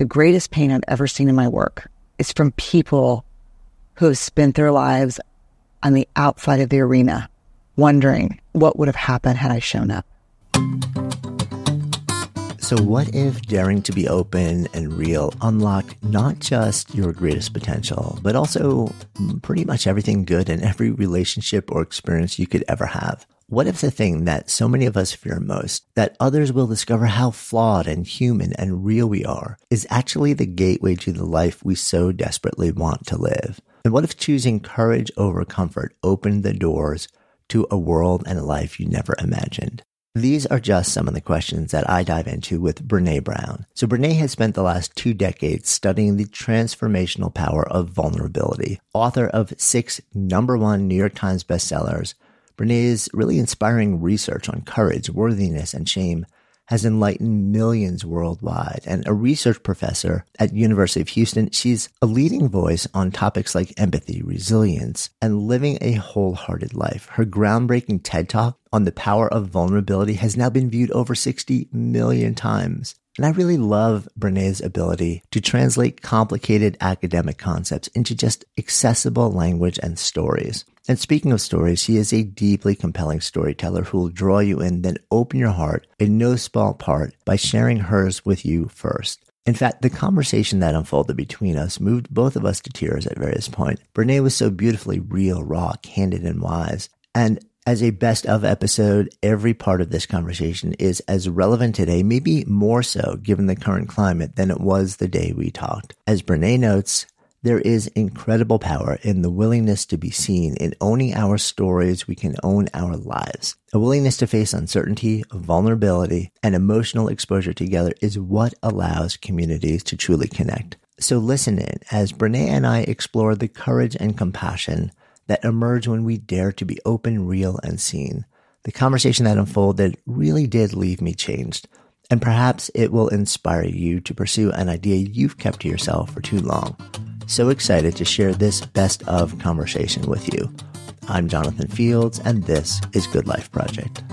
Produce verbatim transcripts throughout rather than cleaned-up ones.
the greatest pain I've ever seen in my work is from people who have spent their lives on the outside of the arena, wondering what would have happened had I shown up. So what if daring to be open and real unlocked not just your greatest potential, but also pretty much everything good in every relationship or experience you could ever have? What if the thing that so many of us fear most, that others will discover how flawed and human and real we are, is actually the gateway to the life we so desperately want to live? And what if choosing courage over comfort opened the doors to a world and a life you never imagined? These are just some of the questions that I dive into with Brené Brown. So Brené has spent the last two decades studying the transformational power of vulnerability. Author of six number one New York Times bestsellers, Brené's really inspiring research on courage, worthiness, and shame has enlightened millions worldwide. And a research professor at University of Houston, she's a leading voice on topics like empathy, resilience, and living a wholehearted life. Her groundbreaking TED Talk on the power of vulnerability has now been viewed over sixty million times. And I really love Brené's ability to translate complicated academic concepts into just accessible language and stories. And speaking of stories, she is a deeply compelling storyteller who will draw you in, then open your heart in no small part by sharing hers with you first. In fact, the conversation that unfolded between us moved both of us to tears at various points. Brené was so beautifully real, raw, candid, and wise. And as a best of episode, every part of this conversation is as relevant today, maybe more so given the current climate than it was the day we talked. As Brené notes, there is incredible power in the willingness to be seen. In owning our stories, we can own our lives. A willingness to face uncertainty, vulnerability, and emotional exposure together is what allows communities to truly connect. So listen in as Brené and I explore the courage and compassion that emerge when we dare to be open, real, and seen. The conversation that unfolded really did leave me changed, and perhaps it will inspire you to pursue an idea you've kept to yourself for too long. So excited to share this best of conversation with you. I'm Jonathan Fields, and this is Good Life Project.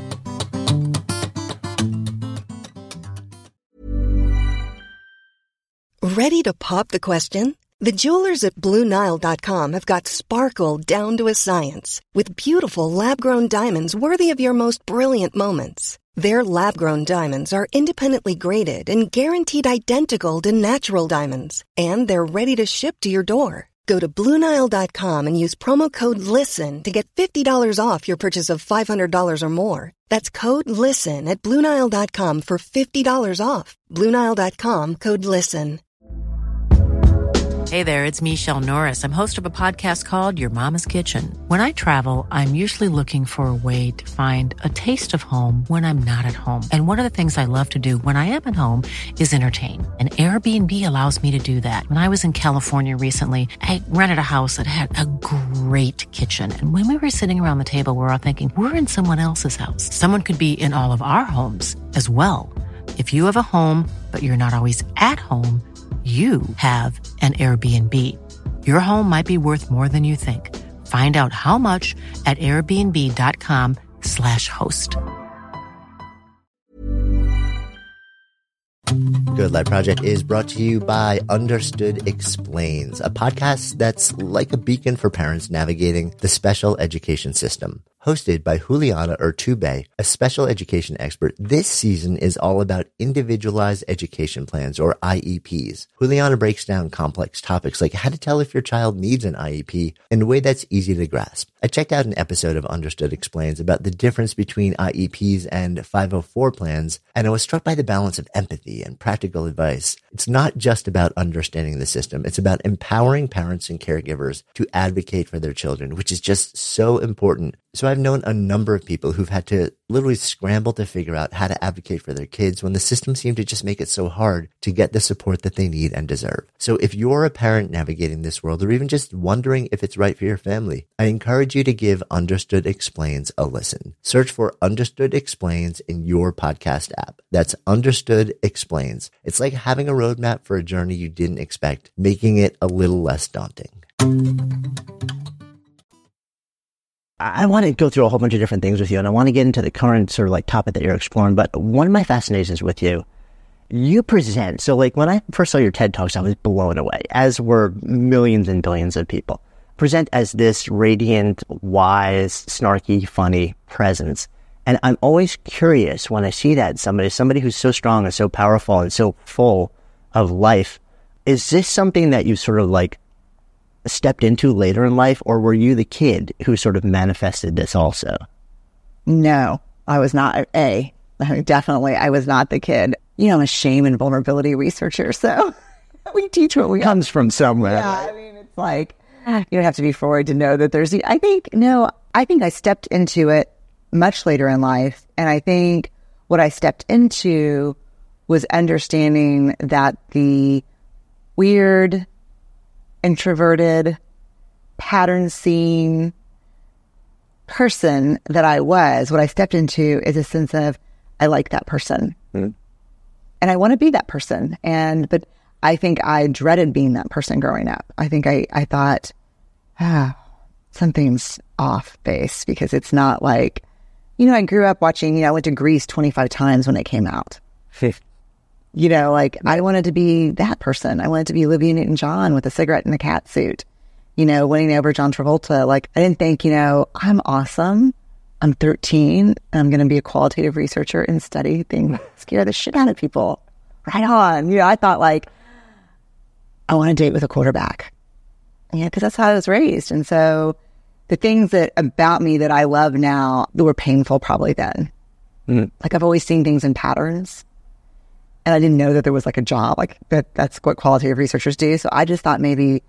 Ready to pop the question? The jewelers at Blue Nile dot com have got sparkle down to a science with beautiful lab-grown diamonds worthy of your most brilliant moments. Their lab-grown diamonds are independently graded and guaranteed identical to natural diamonds, and they're ready to ship to your door. Go to Blue Nile dot com and use promo code LISTEN to get fifty dollars off your purchase of five hundred dollars or more. That's code LISTEN at Blue Nile dot com for fifty dollars off. Blue Nile dot com, code LISTEN. Hey there, it's Michelle Norris. I'm host of a podcast called Your Mama's Kitchen. When I travel, I'm usually looking for a way to find a taste of home when I'm not at home. And one of the things I love to do when I am at home is entertain. And Airbnb allows me to do that. When I was in California recently, I rented a house that had a great kitchen. And when we were sitting around the table, we were all thinking, we're in someone else's house. Someone could be in all of our homes as well. If you have a home, but you're not always at home, you have an Airbnb. Your home might be worth more than you think. Find out how much at airbnb.com slash host. Good Life Project is brought to you by Understood Explains, a podcast that's like a beacon for parents navigating the special education system. Hosted by Juliana Urtubey, a special education expert, this season is all about individualized education plans, or I E Ps. Juliana breaks down complex topics like how to tell if your child needs an I E P in a way that's easy to grasp. I checked out an episode of Understood Explains about the difference between I E Ps and five oh four plans, and I was struck by the balance of empathy and practical advice. It's not just about understanding the system. It's about empowering parents and caregivers to advocate for their children, which is just so important. So I've known a number of people who've had to literally scramble to figure out how to advocate for their kids when the system seemed to just make it so hard to get the support that they need and deserve. So if you're a parent navigating this world, or even just wondering if it's right for your family, I encourage you to give Understood Explains a listen. Search for Understood Explains in your podcast app. That's Understood Explains. It's like having a roadmap for a journey you didn't expect, making it a little less daunting. I want to go through a whole bunch of different things with you, and I want to get into the current sort of like topic that you're exploring. But one of my fascinations with you you present. So like when I first saw your TED Talks, I was blown away, as were millions and billions of people. Present as this radiant, wise, snarky, funny presence. And I'm always curious when I see that somebody, somebody who's so strong and so powerful and so full of life. Is this something that you sort of like stepped into later in life, or were you the kid who sort of manifested this also? No, I was not. A, I mean, definitely, I was not the kid. You know, I'm a shame and vulnerability researcher, so we teach what we comes from somewhere. Yeah, I mean, it's like you don't have to be Freud to know that there's. I think no, I think I stepped into it much later in life, and I think what I stepped into was understanding that the weird, introverted, pattern-seeing person that I was, what I stepped into is a sense of, I like that person. Mm. And I want to be that person. And, but I think I dreaded being that person growing up. I think I, I thought, ah, something's off base, because it's not like, you know, I grew up watching, you know, I went to Grease twenty-five times when it came out. You know, like I wanted to be that person. I wanted to be Olivia Newton-John with a cigarette and a cat suit, you know, winning over John Travolta. Like I didn't think, you know, I'm awesome. I'm thirteen. I'm going to be a qualitative researcher and study things, scare the shit out of people. Right on. You know, I thought like, I want to date with a quarterback. Yeah, because that's how I was raised. And so the things that about me that I love now that were painful probably then. Mm. Like I've always seen things in patterns. And I didn't know that there was like a job, like that that's what qualitative researchers do. So I just thought maybe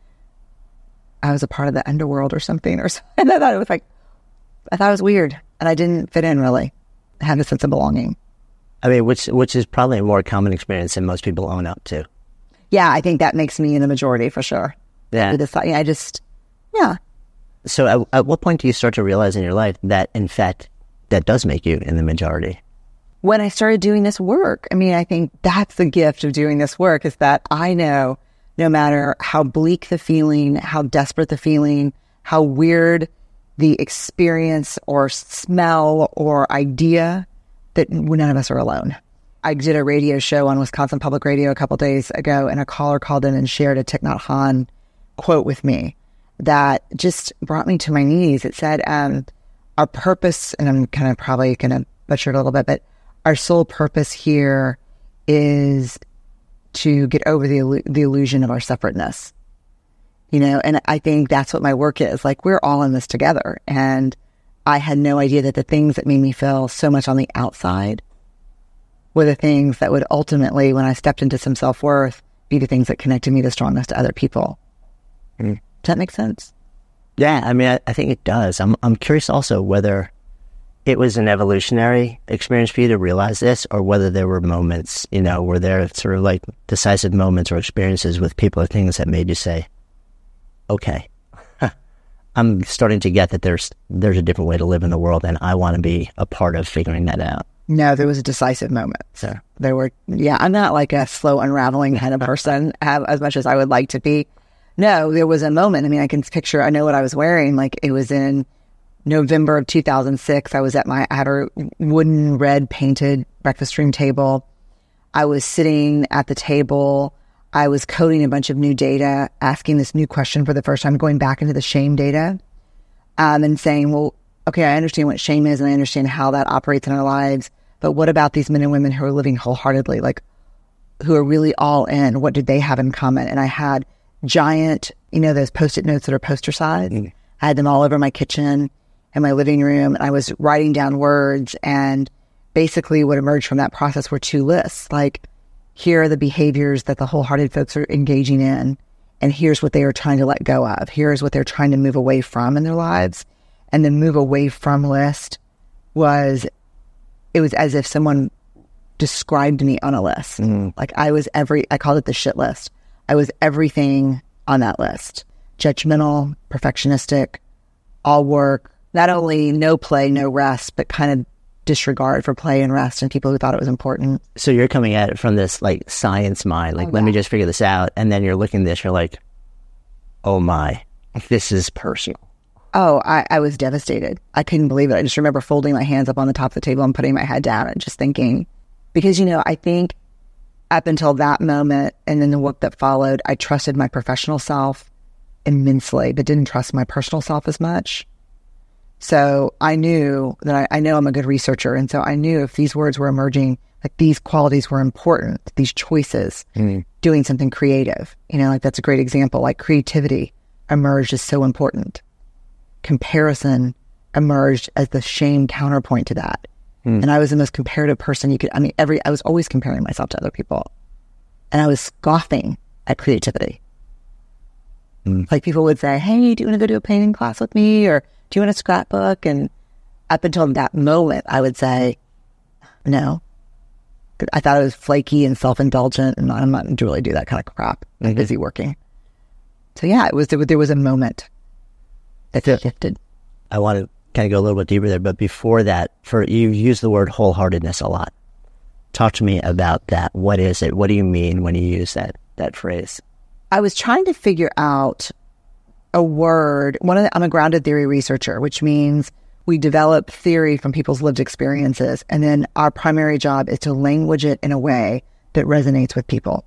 I was a part of the underworld or something. Or something. And I thought it was like, I thought it was weird. And I didn't fit in really. I had a sense of belonging. I mean, which which is probably a more common experience than most people own up to. Yeah, I think that makes me in the majority for sure. Yeah. I just, yeah. So at, at what point do you start to realize in your life that, in fact, that does make you in the majority? When I started doing this work. I mean, I think that's the gift of doing this work, is that I know no matter how bleak the feeling, how desperate the feeling, how weird the experience or smell or idea, that none of us are alone. I did a radio show on Wisconsin Public Radio a couple days ago, and a caller called in and shared a Thich Nhat Hanh quote with me that just brought me to my knees. It said, um, our purpose, and I'm kind of probably going to butcher it a little bit, but our sole purpose here is to get over the the illusion of our separateness. You know, and I think that's what my work is. Like, we're all in this together. And I had no idea that the things that made me feel so much on the outside were the things that would ultimately, when I stepped into some self-worth, be the things that connected me the strongest to other people. Mm. Does that make sense? Yeah, I mean, I, I think it does. I'm I'm curious also whether it was an evolutionary experience for you to realize this, or whether there were moments, you know, were there sort of like decisive moments or experiences with people or things that made you say, okay, I'm starting to get that there's there's a different way to live in the world, and I want to be a part of figuring that out. No, there was a decisive moment. So there were, yeah, I'm not like a slow unraveling kind of person, as much as I would like to be. No, there was a moment. I mean, I can picture, I know what I was wearing. Like, it was in November of two thousand six. I was at my, I had a wooden red painted breakfast room table. I was sitting at the table. I was coding a bunch of new data, asking this new question for the first time, going back into the shame data, um, and saying, well, okay, I understand what shame is, and I understand how that operates in our lives. But what about these men and women who are living wholeheartedly, like, who are really all in? What did they have in common? And I had giant, you know, those Post-it notes that are poster size. Mm. I had them all over my kitchen and my living room. And I was writing down words. And basically what emerged from that process were two lists. Like, here are the behaviors that the wholehearted folks are engaging in. And here's what they are trying to let go of. Here's what they're trying to move away from in their lives. And the move away from list was, it was as if someone described me on a list. Mm. Like, I was every, I called it the shit list. I was everything on that list. Judgmental, perfectionistic, all work, not only no play, no rest, but kind of disregard for play and rest and people who thought it was important. So you're coming at it from this like science mind, like, oh, let yeah. me just figure this out. And then you're looking at this, you're like, oh my, this is personal. Oh, I, I was devastated. I couldn't believe it. I just remember folding my hands up on the top of the table and putting my head down and just thinking, because, you know, I think up until that moment and then the work that followed, I trusted my professional self immensely, but didn't trust my personal self as much. So I knew that I, I know I'm a good researcher. And so I knew if these words were emerging, like these qualities were important, these choices, mm. doing something creative, you know, like that's a great example, like creativity emerged as so important. Comparison emerged as the shame counterpoint to that. Mm. And I was the most comparative person you could, I mean, every, I was always comparing myself to other people. And I was scoffing at creativity. Mm. Like people would say, hey, do you want to go to a painting class with me? Or do you want a scrapbook? And up until that moment, I would say, no. I thought I was flaky and self-indulgent, and I'm not to really do that kind of crap. I'm mm-hmm. busy working. So yeah, it was there was a moment that so, shifted. I want to kind of go a little bit deeper there, but before that, for you use the word wholeheartedness a lot. Talk to me about that. What is it? What do you mean when you use that that phrase? I was trying to figure out a word. One of the, I'm a grounded theory researcher, which means we develop theory from people's lived experiences, and then our primary job is to language it in a way that resonates with people.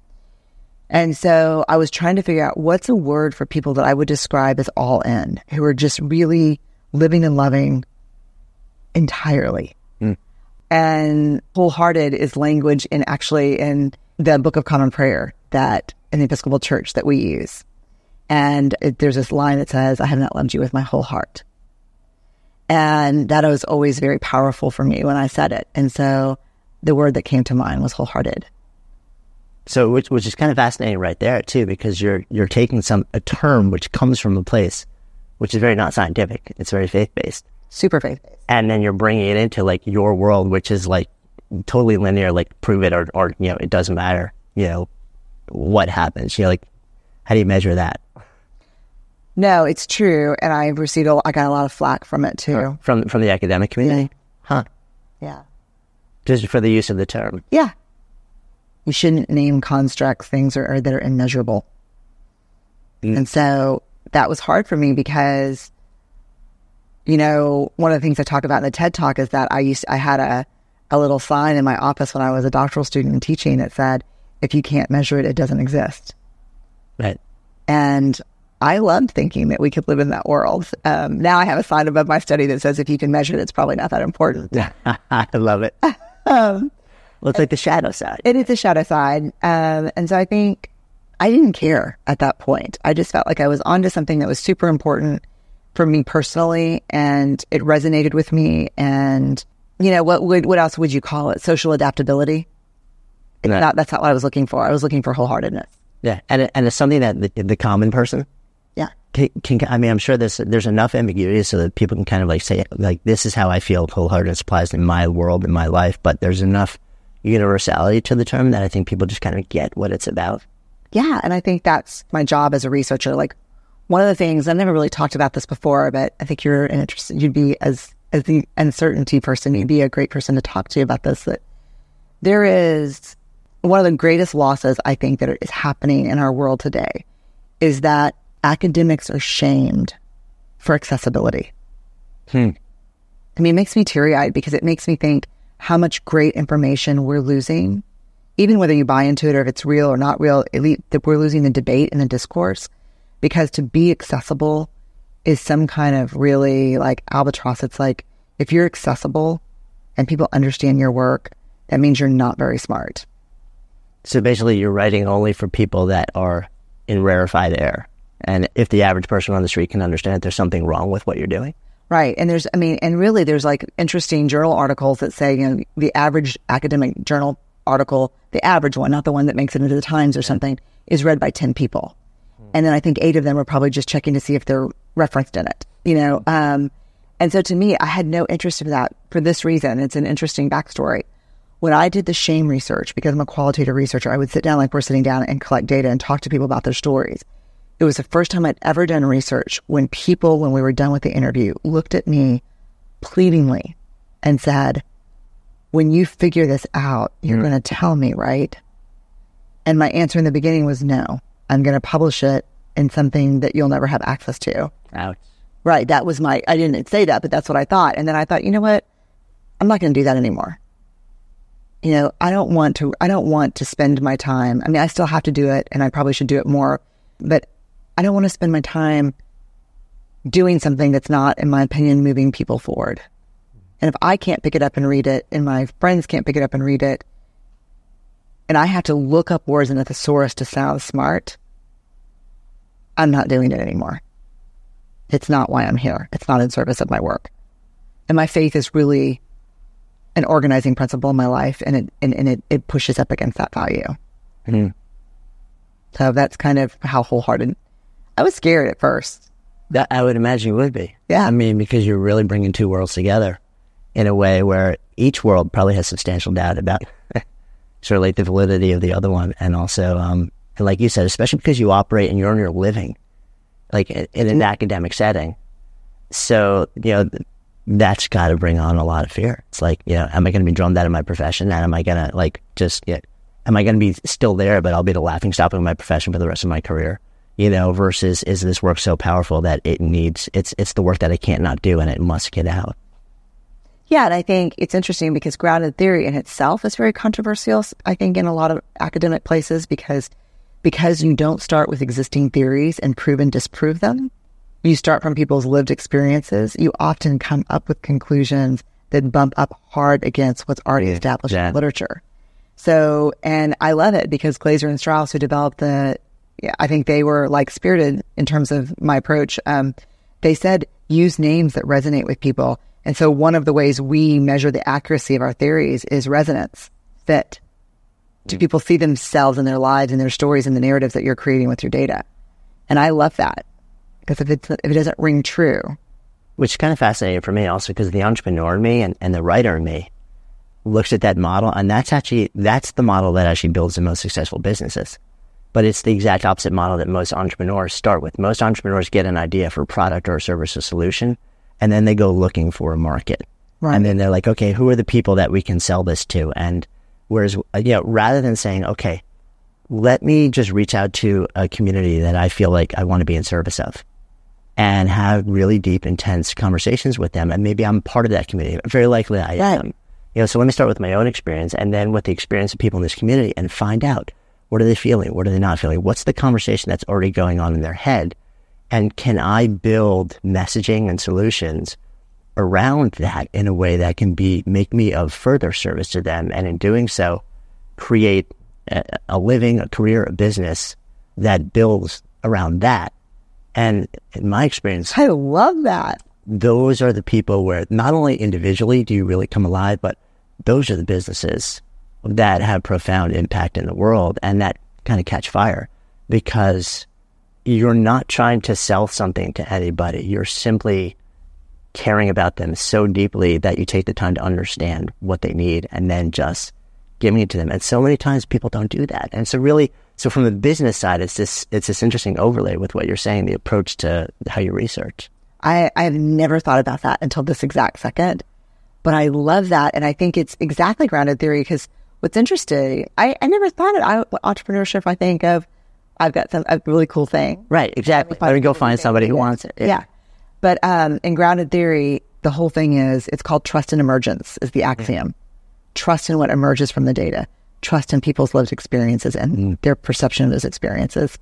And so I was trying to figure out what's a word for people that I would describe as all in, who are just really living and loving entirely. Mm. And wholehearted is language in actually in the Book of Common Prayer that in the Episcopal Church that we use. And it, there's this line that says, I have not loved you with my whole heart. And that was always very powerful for me when I said it. And so the word that came to mind was wholehearted. So, which, which is kind of fascinating right there too, because you're you're taking some a term which comes from a place which is very not scientific. It's very faith-based. Super faith-based. And then you're bringing it into like your world, which is like totally linear, like prove it or, or you know, it doesn't matter, you know, what happens. You know, like, how do you measure that? No, it's true. And I received, a, I got a lot of flack from it too. Or from from the academic community? Yeah. Huh. Yeah. Just for the use of the term. Yeah. You shouldn't name constructs things are, are, that are immeasurable. Mm. And so that was hard for me because, you know, one of the things I talk about in the TED Talk is that I used I had a, a little sign in my office when I was a doctoral student and teaching that said, if you can't measure it, it doesn't exist. Right. And I loved thinking that we could live in that world. Um, now I have a sign above my study that says, if you can measure it, it's probably not that important. I love it. um, well, it's like the shadow side. It is the shadow side. Um, and so I think I didn't care at that point. I just felt like I was onto something that was super important for me personally, and it resonated with me. And, you know, what would, what else would you call it? Social adaptability? It's right. not, that's not what I was looking for. I was looking for wholeheartedness. Yeah. And, and it's something that the, the common person yeah. Can, can, I mean, I'm sure there's, there's enough ambiguity so that people can kind of like say, like, this is how I feel wholeheartedness applies in my world, in my life. But there's enough universality to the term that I think people just kind of get what it's about. Yeah. And I think that's my job as a researcher. Like, one of the things, I've never really talked about this before, but I think you're an interested, you'd be, as, as the uncertainty person, you'd be a great person to talk to about this, that there is one of the greatest losses, I think, that is happening in our world today is that academics are shamed for accessibility. Hmm. I mean, it makes me teary-eyed because it makes me think how much great information we're losing, even whether you buy into it or if it's real or not real, at least that we're losing the debate and the discourse, because to be accessible is some kind of really like albatross. It's like, if you're accessible and people understand your work, that means you're not very smart. So basically you're writing only for people that are in rarefied air. And if the average person on the street can understand it, there's something wrong with what you're doing. Right. And there's, I mean, and really there's like interesting journal articles that say, you know, the average academic journal article, the average one, not the one that makes it into the Times or something, is read by ten people. Hmm. And then I think eight of them are probably just checking to see if they're referenced in it, you know? Um, and so to me, I had no interest in that for this reason. It's an interesting backstory. When I did the shame research, because I'm a qualitative researcher, I would sit down like we're sitting down and collect data and talk to people about their stories. It was the first time I'd ever done research when people, when we were done with the interview, looked at me pleadingly and said, when you figure this out, you're mm-hmm. going to tell me, right? And my answer in the beginning was no. I'm going to publish it in something that you'll never have access to. Ouch. Right. That was my, I didn't say that, but that's what I thought. And then I thought, you know what? I'm not going to do that anymore. you know, I don't want to, I don't want to spend my time. I mean, I still have to do it and I probably should do it more, but I don't want to spend my time doing something that's not, in my opinion, moving people forward. And if I can't pick it up and read it, and my friends can't pick it up and read it, and I have to look up words in a thesaurus to sound smart, I'm not doing it anymore. It's not why I'm here. It's not in service of my work. And my faith is really an organizing principle in my life, and it and, and it, it pushes up against that value. Mm-hmm. So that's kind of how wholehearted. I was scared at first. That I would imagine you would be. Yeah. I mean, because you're really bringing two worlds together in a way where each world probably has substantial doubt about sort of like the validity of the other one. And also, um, and like you said, especially because you operate and you earn your living, like in, in an academic setting. So, you know, that's got to bring on a lot of fear. It's like, you know, am I going to be drummed out of my profession? And am I going to like just, you know, am I going to be still there, but I'll be the laughingstock of my profession for the rest of my career? You know, versus is this work so powerful that it needs, it's it's the work that I can't not do and it must get out. Yeah, and I think it's interesting because grounded theory in itself is very controversial, I think, in a lot of academic places because because you don't start with existing theories and prove and disprove them. You start from people's lived experiences. You often come up with conclusions that bump up hard against what's already Yeah, established yeah. in literature. So, and I love it because Glaser and Strauss, who developed the, yeah, I think they were like spirited in terms of my approach. Um, they said, use names that resonate with people. And so one of the ways we measure the accuracy of our theories is resonance, fit. Do people see themselves in their lives and their stories and the narratives that you're creating with your data? And I love that because if, it's, if it doesn't ring true. Which is kind of fascinating for me also because the entrepreneur in me and, and the writer in me looks at that model, and that's actually, that's the model that actually builds the most successful businesses. But it's the exact opposite model that most entrepreneurs start with. Most entrepreneurs get an idea for a product or a service or solution, and then they go looking for a market. Right. And then they're like, okay, who are the people that we can sell this to? And whereas, you know, rather than saying, okay, let me just reach out to a community that I feel like I want to be in service of and have really deep, intense conversations with them. And maybe I'm part of that community. Very likely I am. You know, so let me start with my own experience and then with the experience of people in this community and find out, what are they feeling? What are they not feeling? What's the conversation that's already going on in their head? And can I build messaging and solutions around that in a way that can be make me of further service to them? And in doing so, create a, a living, a career, a business that builds around that. And in my experience, I love that. those are the people where not only individually do you really come alive, but those are the businesses that have profound impact in the world and that kind of catch fire because you're not trying to sell something to anybody. You're simply caring about them so deeply that you take the time to understand what they need and then just giving it to them. And so many times people don't do that. And so really, so from the business side, it's this, it's this interesting overlay with what you're saying, the approach to how you research. I, I have never thought about that until this exact second, but I love that. And I think it's exactly grounded theory because what's interesting, I, I never thought of I, entrepreneurship. I think of, I've got some, a really cool thing. Right, exactly. Let me go find somebody who wants it. Yeah. yeah. But um, in grounded theory, the whole thing is, it's called trust in emergence is the axiom. Mm. Trust in what emerges from the data. Trust in people's lived experiences and mm. their perception of those experiences.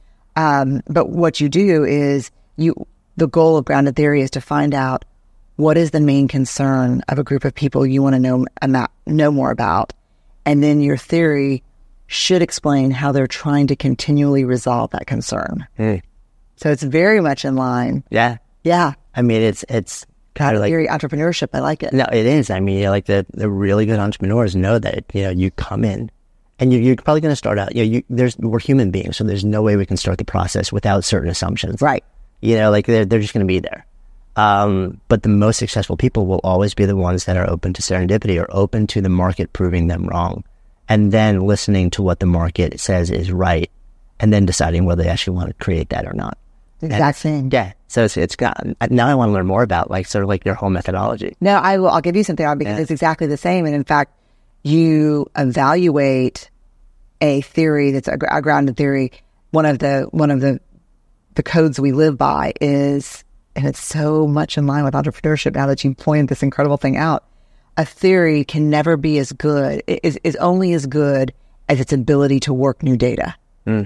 Um, but what you do is, you the goal of grounded theory is to find out what is the main concern of a group of people you want to know, know more about. And then your theory should explain how they're trying to continually resolve that concern. Mm. So it's very much in line. Yeah. Yeah. I mean, it's, it's kind of like theory entrepreneurship. I like it. No, it is. I mean, you know, like the, the really good entrepreneurs know that, you know, you come in and you, you're probably going to start out, you know, you, there's, we're human beings. So there's no way we can start the process without certain assumptions. Right. You know, like they're, they're just going to be there. Um, but the most successful people will always be the ones that are open to serendipity or open to the market proving them wrong. And then listening to what the market says is right, and then deciding whether they actually want to create that or not. Exact same. Yeah. So it's, it's got, now I want to learn more about like sort of like their whole methodology. No, I will, I'll give you something on because yeah. it's exactly the same. And in fact, you evaluate a theory that's a, a grounded theory. One of the, one of the, the codes we live by is, and it's so much in line with entrepreneurship now that you pointed this incredible thing out. a theory can never be as good, is, is only as good as its ability to work new data. Mm.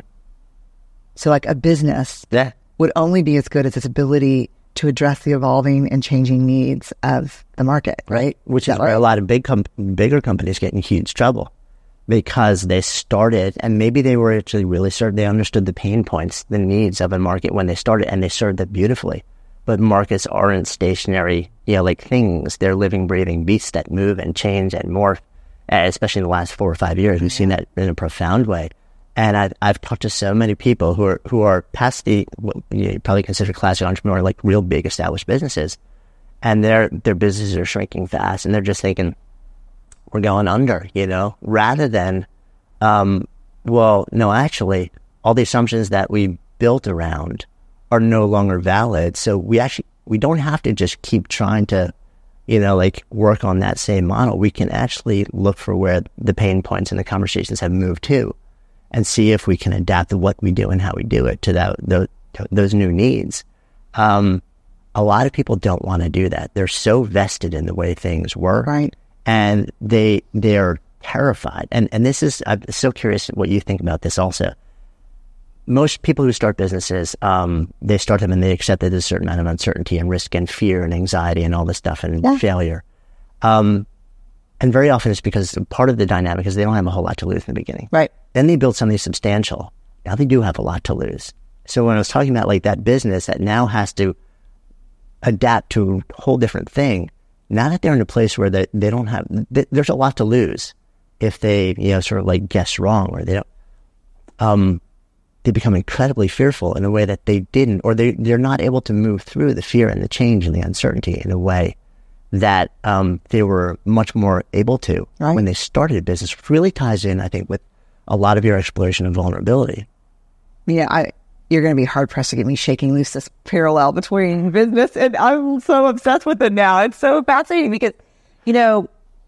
So like a business yeah. would only be as good as its ability to address the evolving and changing needs of the market, right? Which is is why right? a lot of big com- bigger companies get in huge trouble because they started, and maybe they were actually really started, they understood the pain points, the needs of a market when they started, and they served it beautifully. But markets aren't stationary, you know, like things. They're living, breathing beasts that move and change and morph, especially in the last four or five years. We've seen that in a profound way. And I've, I've talked to so many people who are who are past the, what you probably consider classic entrepreneur, like real big established businesses. And their their businesses are shrinking fast. And they're just thinking, we're going under, you know, rather than, um, well, no, actually, all the assumptions that we built around are no longer valid. So we actually, we don't have to just keep trying to, you know, like work on that same model. We can actually look for where the pain points and the conversations have moved to and see if we can adapt what we do and how we do it to that, those, those new needs. Um, a lot of people don't want to do that. They're so vested in the way things work. Right. And they, they're terrified. And, and this is, I'm so curious what you think about this also. Most people who start businesses, um, they start them and they accept that there's a certain amount of uncertainty and risk and fear and anxiety and all this stuff and yeah. failure. Um, and very often it's because part of the dynamic is they don't have a whole lot to lose in the beginning. Right. Then they build something substantial. Now they do have a lot to lose. So when I was talking about like that business that now has to adapt to a whole different thing, now that they're in a place where they, they don't have, they, there's a lot to lose if they, you know, sort of like guess wrong or they don't, um, they become incredibly fearful in a way that they didn't, or they, they're not able to move through the fear and the change and the uncertainty in a way that um, they were much more able to right. when they started a business. It really ties in, I think, with a lot of your exploration of vulnerability. Yeah, I, you're going to be hard-pressed to get me shaking loose this parallel between business, and I'm so obsessed with it now. It's so fascinating because, you know,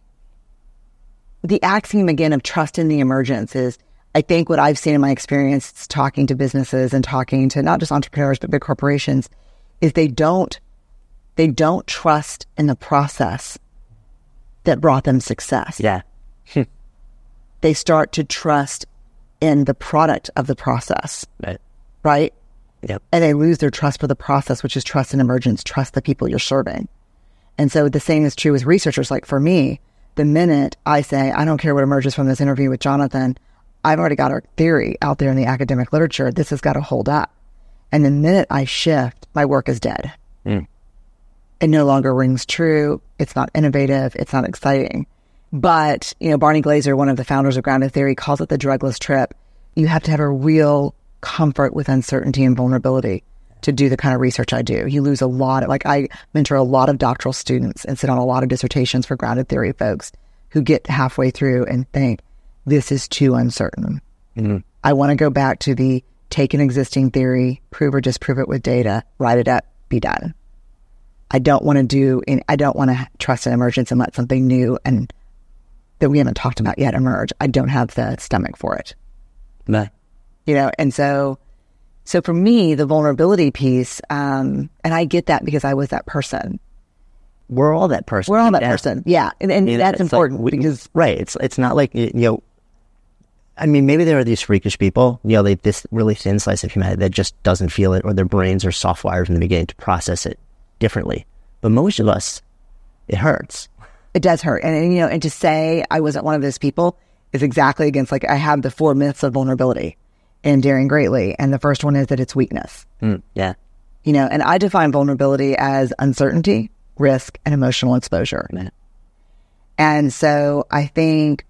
the axiom, again, of trust in the emergence is, I think what I've seen in my experience talking to businesses and talking to not just entrepreneurs, but big corporations, is they don't, they don't trust in the process that brought them success. Yeah. They start to trust in the product of the process. Right. Right? Yep. And they lose their trust for the process, which is trust in emergence, trust the people you're serving. And so the same is true with researchers. Like for me, the minute I say, I don't care what emerges from this interview with Jonathan, I've already got our theory out there in the academic literature. This has got to hold up. And the minute I shift, my work is dead. Mm. It no longer rings true. It's not innovative. It's not exciting. But, you know, Barney Glaser, one of the founders of Grounded Theory, calls it the drugless trip. You have to have a real comfort with uncertainty and vulnerability to do the kind of research I do. You lose a lot of, like I mentor a lot of doctoral students and sit on a lot of dissertations for Grounded Theory folks who get halfway through and think, this is too uncertain. Mm-hmm. I want to go back to the take an existing theory, prove or disprove it with data, write it up, be done. I don't want to do, I don't want to trust in emergence and let something new and that we haven't talked about yet emerge. I don't have the stomach for it. No. You know, and so, so for me, the vulnerability piece, um, and I get that because I was that person. We're all that person. We're all that yeah. person. Yeah. And, and you know, that's important like we, because. Right. It's it's not like, you know, I mean, maybe there are these freakish people, you know, they, this really thin slice of humanity that just doesn't feel it or their brains are soft wired from the beginning to process it differently. But most of us, it hurts. It does hurt. And, and, you know, and to say I wasn't one of those people is exactly against, like, I have the four myths of vulnerability in Daring Greatly. And the first one is that it's weakness. Mm, yeah. You know, and I define vulnerability as uncertainty, risk, and emotional exposure. Yeah. And so I think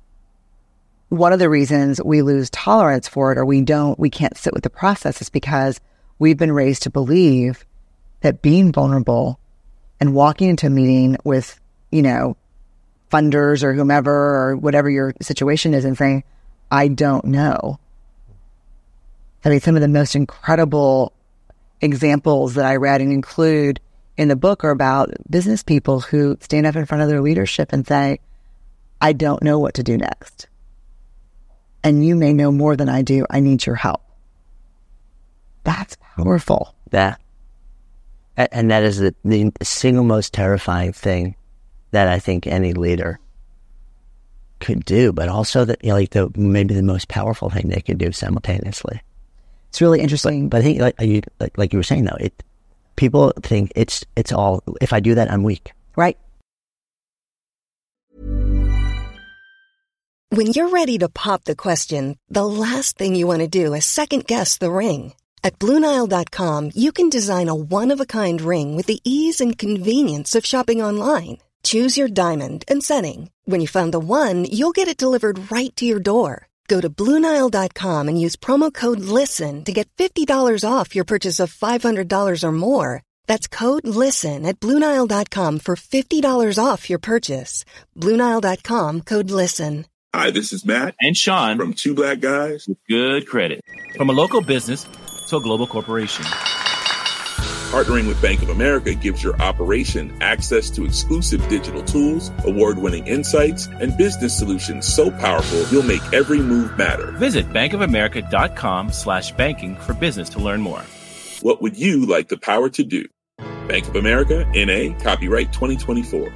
one of the reasons we lose tolerance for it or we don't, we can't sit with the process is because we've been raised to believe that being vulnerable and walking into a meeting with, you know, funders or whomever or whatever your situation is and saying, I don't know. I mean, some of the most incredible examples that I read and include in the book are about business people who stand up in front of their leadership and say, I don't know what to do next. And you may know more than I do. I need your help. That's powerful. That, and that is the, the single most terrifying thing that I think any leader could do, but also that, you know, like the maybe the most powerful thing they could do simultaneously. It's really interesting. But, but I think, like you, like, like you were saying, though, it people think it's it's all, if I do that, I'm weak. Right. When you're ready to pop the question, the last thing you want to do is second-guess the ring. At Blue Nile dot com, you can design a one-of-a-kind ring with the ease and convenience of shopping online. Choose your diamond and setting. When you find the one, you'll get it delivered right to your door. Go to Blue Nile dot com and use promo code LISTEN to get fifty dollars off your purchase of five hundred dollars or more. That's code LISTEN at Blue Nile dot com for fifty dollars off your purchase. Blue Nile dot com, code LISTEN. Hi, this is Matt and Sean from Two Black Guys with Good Credit. From a local business to a global corporation, partnering with Bank of America gives your operation access to exclusive digital tools, award-winning insights, and business solutions so powerful you'll make every move matter. Visit bankofamerica.com slash banking for business to learn more. What would you like the power to do? Bank of America, N A, copyright twenty twenty-four.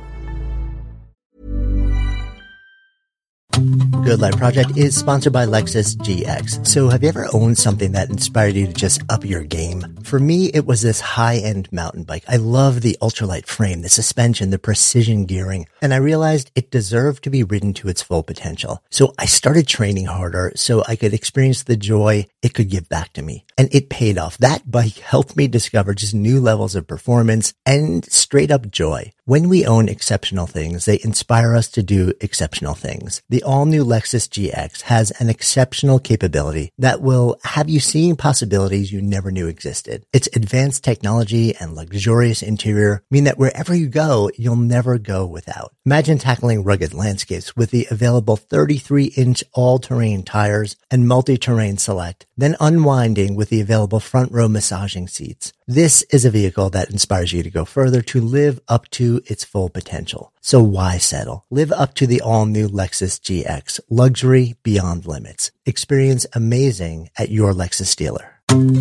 Good Life Project is sponsored by Lexus G X. So have you ever owned something that inspired you to just up your game? For me, it was this high-end mountain bike. I love the ultralight frame, the suspension, the precision gearing, and I realized it deserved to be ridden to its full potential. So I started training harder so I could experience the joy it could give back to me. And it paid off. That bike helped me discover just new levels of performance and straight up joy. When we own exceptional things, they inspire us to do exceptional things. The all-new Lexus G X has an exceptional capability that will have you seeing possibilities you never knew existed. Its advanced technology and luxurious interior mean that wherever you go, you'll never go without. Imagine tackling rugged landscapes with the available thirty-three inch all-terrain tires and multi-terrain select, then unwinding with the available front row massaging seats. This is a vehicle that inspires you to go further, to live up to its full potential. So why settle? Live up to the all-new Lexus G X. Luxury beyond limits. Experience amazing at your Lexus dealer.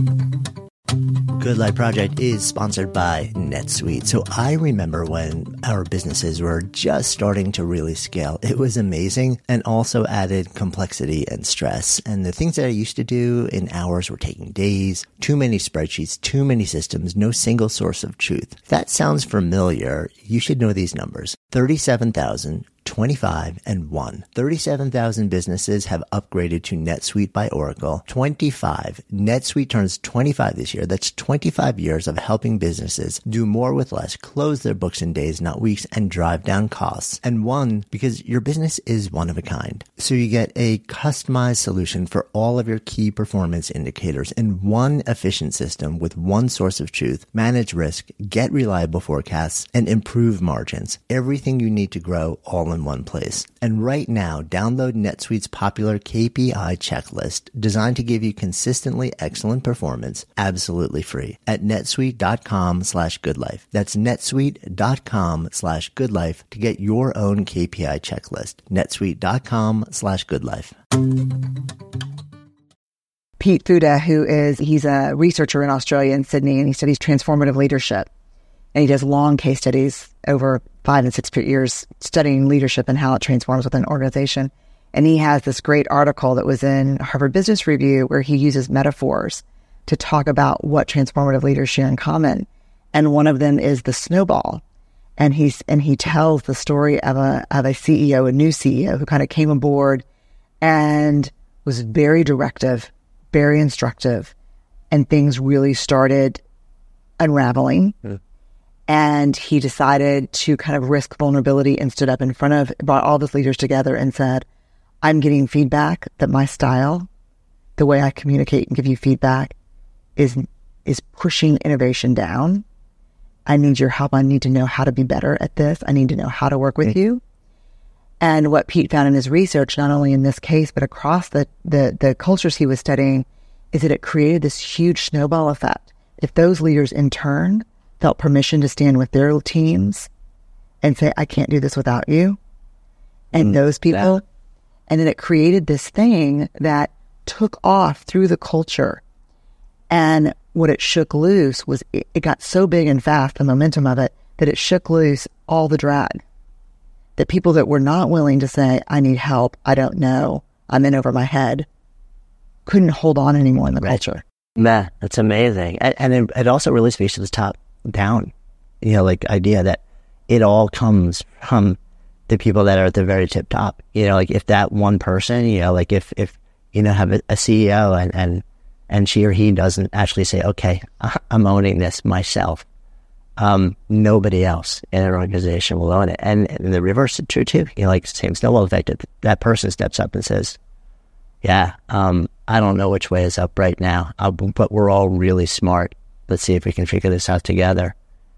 Good Life Project is sponsored by NetSuite. So I remember when our businesses were just starting to really scale. It was amazing and also added complexity and stress. And the things that I used to do in hours were taking days, too many spreadsheets, too many systems, no single source of truth. If that sounds familiar, you should know these numbers. thirty-seven thousand, twenty-five, and one. thirty-seven thousand businesses have upgraded to NetSuite by Oracle. twenty-five. NetSuite turns twenty-five this year. That's twenty-five years of helping businesses do more with less, close their books in days, not weeks, and drive down costs. And one, because your business is one of a kind. So you get a customized solution for all of your key performance indicators in one efficient system with one source of truth, manage risk, get reliable forecasts, and improve margins. Everything you need to grow all in one place. And right now, download NetSuite's popular K P I checklist designed to give you consistently excellent performance absolutely free at netsuite.com slash goodlife. That's netsuite.com slash goodlife to get your own K P I checklist. netsuite.com slash goodlife. Pete Fuda, who is, he's a researcher in Australia in Sydney, and he studies transformative leadership. And he does long case studies over five and six years studying leadership and how it transforms within an organization. And he has this great article that was in Harvard Business Review where he uses metaphors to talk about what transformative leaders share in common. And one of them is the snowball. And he's and he tells the story of a of a C E O, a new C E O who kind of came aboard and was very directive, very instructive, and things really started unraveling. Mm. And he decided to kind of risk vulnerability and stood up in front of, brought all his leaders together and said, I'm getting feedback that my style, the way I communicate and give you feedback is is pushing innovation down. I need your help. I need to know how to be better at this. I need to know how to work with mm-hmm. you. And what Pete found in his research, not only in this case, but across the, the, the cultures he was studying, is that it created this huge snowball effect. If those leaders in turn felt permission to stand with their teams and say, I can't do this without you. And mm, those people, that. And then it created this thing that took off through the culture. And what it shook loose was it, it got so big and fast, the momentum of it, that it shook loose all the drag. that people that were not willing to say, I need help, I don't know, I'm in over my head, couldn't hold on anymore in the right. culture. Man, that's amazing. And, and it, it also really speaks to the top down, you know, like idea that it all comes from the people that are at the very tip top. You know, like if that one person, you know, like if, if you know, have a, a C E O and, and, and she or he doesn't actually say, okay, I'm owning this myself. Um, nobody else in an organization will own it. And, and the reverse is true too. You know, like same snowball effect. That, that person steps up and says, yeah, um, I don't know which way is up right now, uh, but we're all really smart. Let's see if we can figure this out together.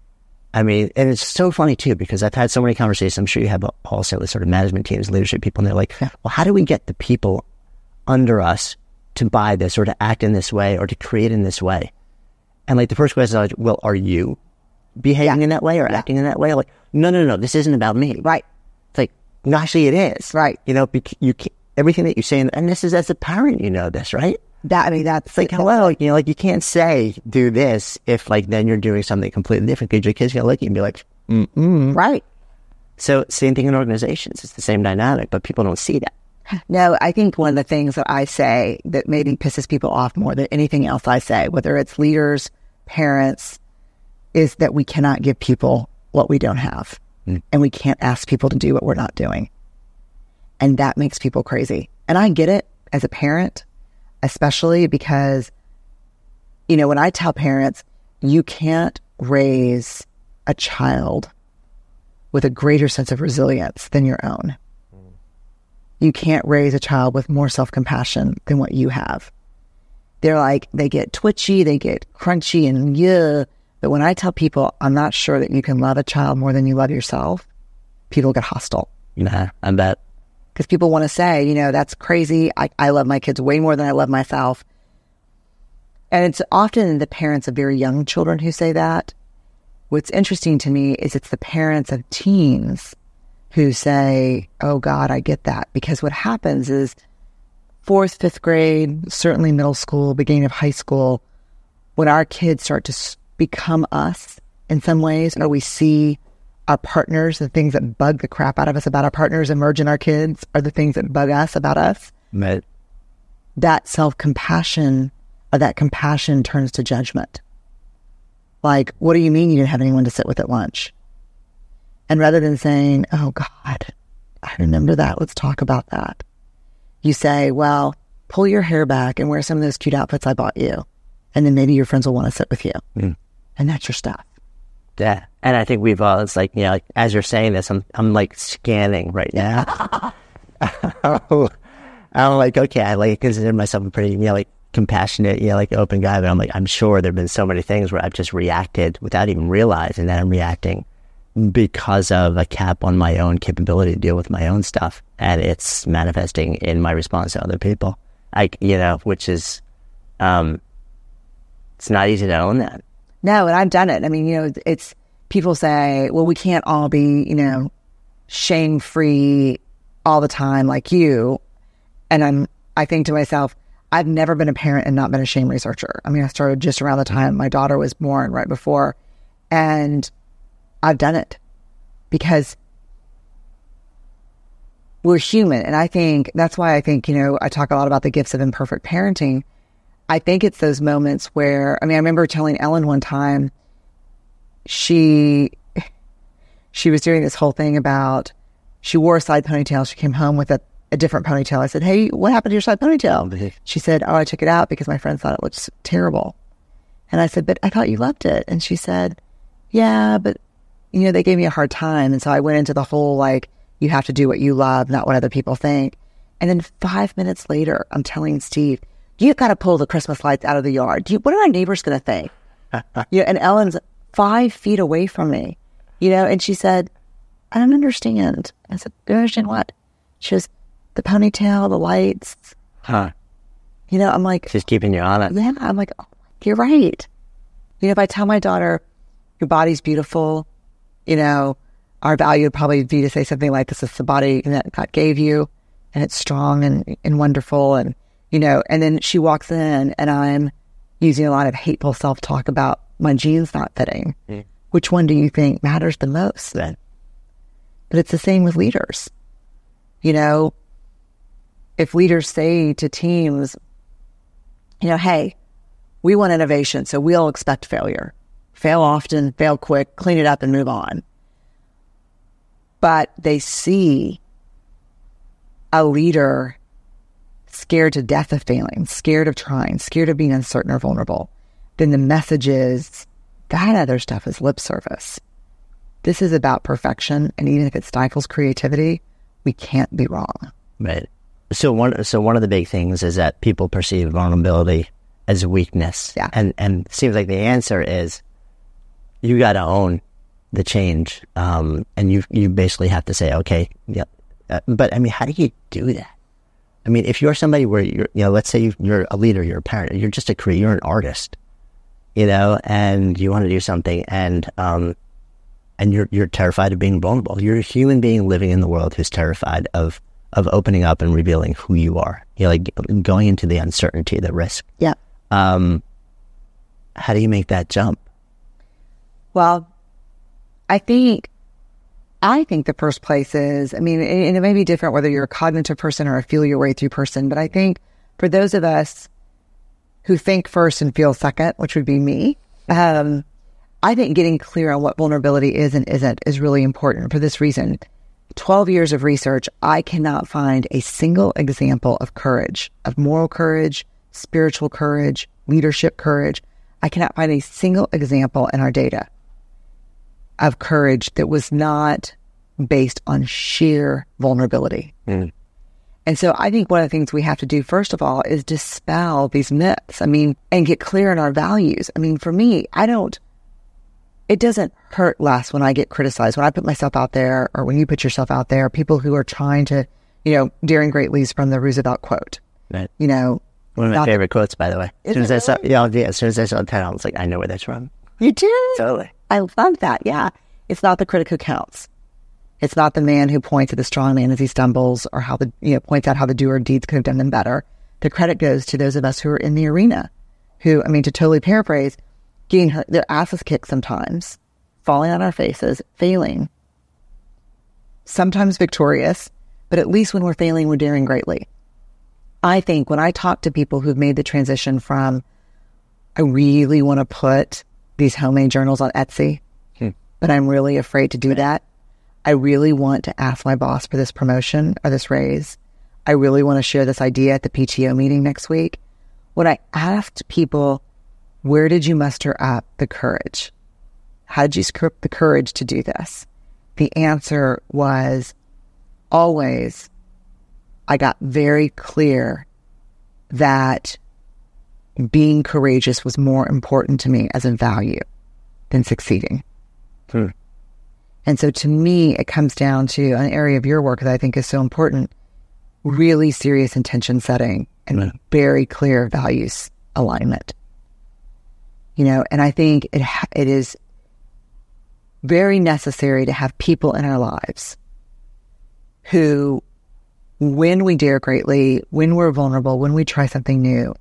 I mean, and it's so funny too, because I've had so many conversations. I'm sure you have also with sort of management teams, leadership people, and they're like, well, how do we get the people under us to buy this or to act in this way or to create in this way? And like the first question is like, well, are you behaving yeah. in that way or yeah. acting in that way? I'm like, no, no, no, this isn't about me. Right. It's like, no, actually it is. Right. You know, you can't, everything that you say, and this is as a parent, you know this, right? That, I mean, that's it's like, hello, you know, like you can't say, do this if like then you're doing something completely different because your kid's going to look at you and be like, mm-mm. Right. So same thing in organizations. It's the same dynamic, but people don't see that. No, I think one of the things that I say that maybe pisses people off more than anything else I say, whether it's leaders, parents, is that we cannot give people what we don't have. Mm. And we can't ask people to do what we're not doing. And that makes people crazy. And I get it as a parent, especially because, you know, when I tell parents, you can't raise a child with a greater sense of resilience than your own. Mm. You can't raise a child with more self-compassion than what you have. They're like, they get twitchy, they get crunchy and yeah. But when I tell people, I'm not sure that you can love a child more than you love yourself, people get hostile. Nah, I bet. Because people want to say, you know, that's crazy. I, I love my kids way more than I love myself. And it's often the parents of very young children who say that. What's interesting to me is it's the parents of teens who say, oh God, I get that. Because what happens is fourth, fifth grade, certainly middle school, beginning of high school, when our kids start to become us in some ways, or we see our partners, the things that bug the crap out of us about our partners emerge in our kids are the things that bug us about us. Right. That self-compassion or that compassion turns to judgment. Like, what do you mean you didn't have anyone to sit with at lunch? And rather than saying, oh God, I remember that, let's talk about that. You say, well, pull your hair back and wear some of those cute outfits I bought you. And then maybe your friends will want to sit with you. Mm. And that's your stuff. Yeah. And I think we've all, it's like, you know, like, as you're saying this, I'm, I'm like scanning right now. I'm like, okay, I like consider myself a pretty, you know, like compassionate, you know, like open guy, but I'm like, I'm sure there've been so many things where I've just reacted without even realizing that I'm reacting because of a cap on my own capability to deal with my own stuff. And it's manifesting in my response to other people. Like, you know, which is, um, it's not easy to own that. No, and I've done it. I mean, you know, it's, people say, well, we can't all be, you know, shame-free all the time like you. And I'm, I think to myself, I've never been a parent and not been a shame researcher. I mean, I started just around the time my daughter was born, right before. And I've done it because we're human. And I think that's why I think, you know, I talk a lot about the gifts of imperfect parenting. I think it's those moments where, I mean, I remember telling Ellen one time, she, she was doing this whole thing about, she wore a side ponytail. She came home with a, a different ponytail. I said, hey, what happened to your side ponytail? She said, oh, I took it out because my friends thought it looked terrible. And I said, but I thought you loved it. And she said, yeah, but, you know, they gave me a hard time. And so I went into the whole, like, you have to do what you love, not what other people think. And then five minutes later, I'm telling Steve, you got to pull the Christmas lights out of the yard. Do you, what are our neighbors going to think? You know, and Ellen's five feet away from me, you know, and she said, I don't understand. I said, you don't understand what? She goes, the ponytail, the lights. Huh. You know, I'm like. She's keeping you on it. Yeah, I'm like, oh, you're right. You know, if I tell my daughter, your body's beautiful, you know, our value would probably be to say something like, this is the body that God gave you, and it's strong and, and wonderful, and, you know, and then she walks in and I'm using a lot of hateful self-talk about my jeans not fitting. Mm. Which one do you think matters the most then? But it's the same with leaders. You know, if leaders say to teams, you know, hey, we want innovation, so we'll expect failure. Fail often, fail quick, clean it up and move on. But they see a leader scared to death of failing, scared of trying, scared of being uncertain or vulnerable, then the message is that other stuff is lip service. This is about perfection, and even if it stifles creativity, we can't be wrong. Right. So one, so one of the big things is that people perceive vulnerability as weakness. Yeah. And and it seems like the answer is you got to own the change, um, and you you basically have to say, okay, yeah. Uh, but I mean, how do you do that? I mean, if you're somebody where you're, you know, let's say you, you're a leader, you're a parent, you're just a creator, you're an artist, you know, and you want to do something, and um, and you're you're terrified of being vulnerable. You're a human being living in the world who's terrified of of opening up and revealing who you are. You know, like going into the uncertainty, the risk. Yeah. Um, how do you make that jump? Well, I think, I think the first place is, I mean, and it may be different whether you're a cognitive person or a feel your way through person, but I think for those of us who think first and feel second, which would be me, um, I think getting clear on what vulnerability is and isn't is really important for this reason. twelve years of research, I cannot find a single example of courage, of moral courage, spiritual courage, leadership courage. I cannot find a single example in our data of courage that was not based on sheer vulnerability. Mm. And so I think one of the things we have to do, first of all, is dispel these myths. I mean, and get clear in our values. I mean, for me, I don't, it doesn't hurt less when I get criticized, when I put myself out there, or when you put yourself out there, people who are trying to, you know, daring greatly is from the Roosevelt quote. Right. You know, one of my favorite quotes, by the way. As soon as, I saw, yeah, yeah, as soon as I saw the title, I was like, I know where that's from. You do? Totally. I love that. Yeah. It's not the critic who counts. It's not the man who points at the strong man as he stumbles, or how the, you know, points out how the doer of deeds could have done them better. The credit goes to those of us who are in the arena, who, I mean, to totally paraphrase, getting her, their asses kicked sometimes, falling on our faces, failing, sometimes victorious, but at least when we're failing, we're daring greatly. I think when I talk to people who've made the transition from, I really want to put these homemade journals on Etsy, hmm. but I'm really afraid to do that. I really want to ask my boss for this promotion or this raise. I really want to share this idea at the P T O meeting next week. When I asked people, where did you muster up the courage? How did you script the courage to do this? The answer was always, I got very clear that being courageous was more important to me as a value than succeeding. Hmm. And so to me, it comes down to an area of your work that I think is so important, really serious intention setting and right. very clear values alignment. You know, and I think it ha- it is very necessary to have people in our lives who, when we dare greatly, when we're vulnerable, when we try something new,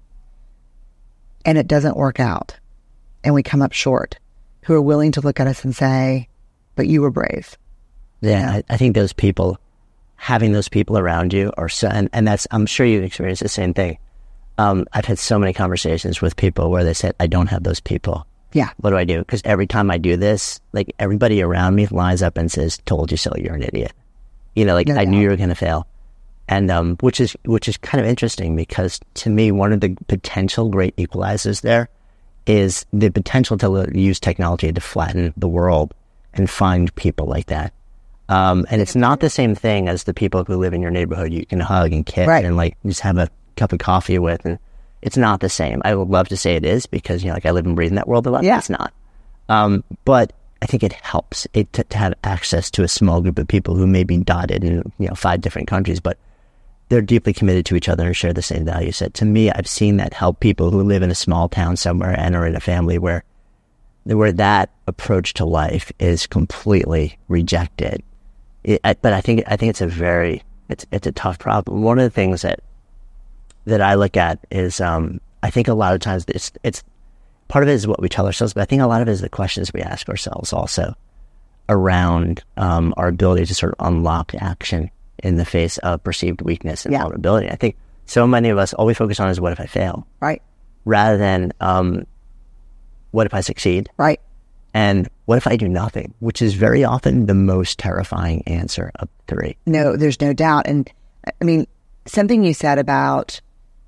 and it doesn't work out, and we come up short, who are willing to look at us and say, but you were brave. Yeah, you know? I, I think those people, having those people around you are so, and, and that's, I'm sure you've experienced the same thing. Um, I've had so many conversations with people where they said, I don't have those people. Yeah. What do I do? Because every time I do this, like everybody around me lines up and says, told you so, you're an idiot. You know, like no I doubt. knew you were going to fail. And um, which is which is kind of interesting, because to me, one of the potential great equalizers there is the potential to use technology to flatten the world and find people like that. Um, and it's not the same thing as the people who live in your neighborhood you can hug and kiss right. and like just have a cup of coffee with. And it's not the same. I would love to say it is, because, you know, like I live and breathe in that world a lot. Yeah. It's not. Um, but I think it helps it to, to have access to a small group of people who may be dotted in, you know, five different countries, but they're deeply committed to each other and share the same value set. To me, I've seen that help people who live in a small town somewhere and are in a family where where that approach to life is completely rejected. It, I, but I think I think it's a very it's it's a tough problem. One of the things that that I look at is um, I think a lot of times it's it's part of it is what we tell ourselves, but I think a lot of it is the questions we ask ourselves also. around um, our ability to sort of unlock action in the face of perceived weakness and yeah. vulnerability. I think so many of us, all we focus on is what if I fail? Right. Rather than um, what if I succeed? Right. And what if I do nothing? Which is very often the most terrifying answer of three. No, there's no doubt. And I mean, something you said about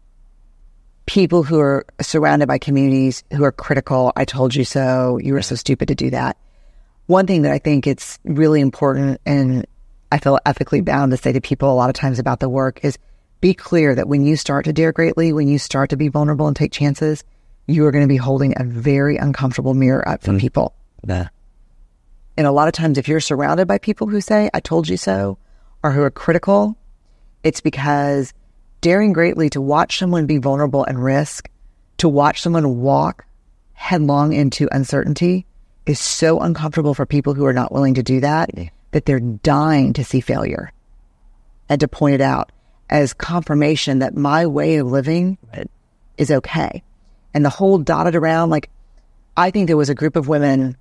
people who are surrounded by communities who are critical, I told you so, you were so stupid to do that. One thing that I think it's really important, and I feel ethically bound to say to people a lot of times about the work, is be clear that when you start to dare greatly, when you start to be vulnerable and take chances, you are going to be holding a very uncomfortable mirror up for mm. people. Yeah. And a lot of times if you're surrounded by people who say, I told you so, or who are critical, it's because daring greatly to watch someone be vulnerable and risk, to watch someone walk headlong into uncertainty is so uncomfortable for people who are not willing to do that, that they're dying to see failure and to point it out as confirmation that my way of living is okay. And the whole dotted around, like, I think there was a group of women,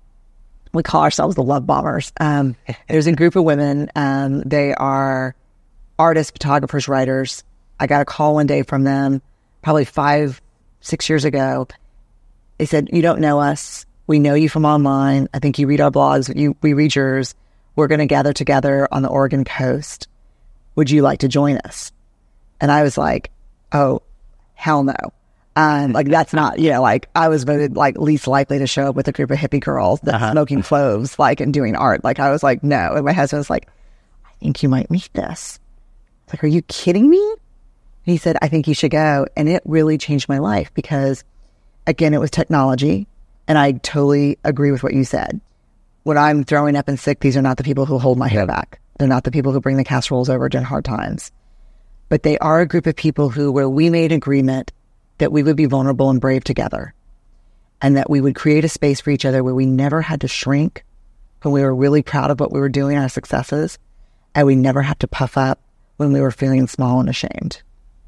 we call ourselves the love bombers. Um, there's a group of women, um, they are artists, photographers, writers. I got a call one day from them, probably five, six years ago. They said, you don't know us. We know you from online. I think you read our blogs. You, we read yours. We're going to gather together on the Oregon coast. Would you like to join us? And I was like, oh, hell no. Um, like, that's not, you know, like, I was voted like least likely to show up with a group of hippie girls that uh-huh. smoking cloves, like, and doing art. Like, I was like, no. And my husband was like, I think you might meet this. I was like, are you kidding me? And he said, I think you should go. And it really changed my life because, again, it was technology. And I totally agree with what you said. When I'm throwing up and sick, these are not the people who hold my hair back. They're not the people who bring the casseroles over during hard times. But they are a group of people who, where we made agreement that we would be vulnerable and brave together, and that we would create a space for each other where we never had to shrink when we were really proud of what we were doing, our successes, and we never had to puff up when we were feeling small and ashamed.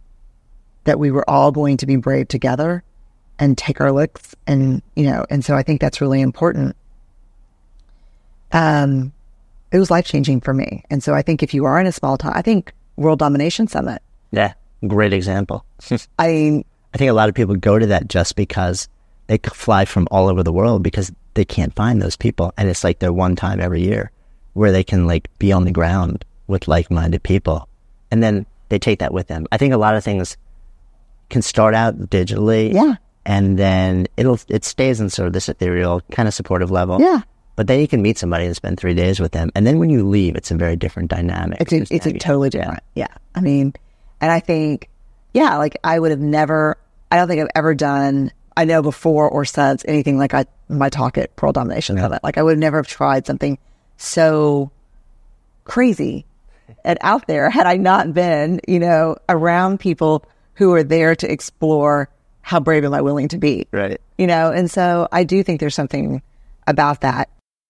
That we were all going to be brave together and take our licks, and, you know, and so I think that's really important. Um, it was life-changing for me. And so I think if you are in a small town, I think World Domination Summit. Yeah, great example. I mean, I think a lot of people go to that just because they fly from all over the world because they can't find those people. And it's like their one time every year where they can like be on the ground with like-minded people. And then they take that with them. I think a lot of things can start out digitally. Yeah. And then it'll, it stays in sort of this ethereal kind of supportive level. Yeah. But then you can meet somebody and spend three days with them. And then when you leave, it's a very different dynamic. It's a, it's a totally different. Yeah. yeah. I mean, and I think, yeah, like I would have never, I don't think I've ever done, I know before or since anything like I, my talk at World Domination Summit. Yeah. Like I would never have tried something so crazy and out there had I not been, you know, around people who are there to explore how brave am I willing to be. Right. You know, and so I do think there's something about that.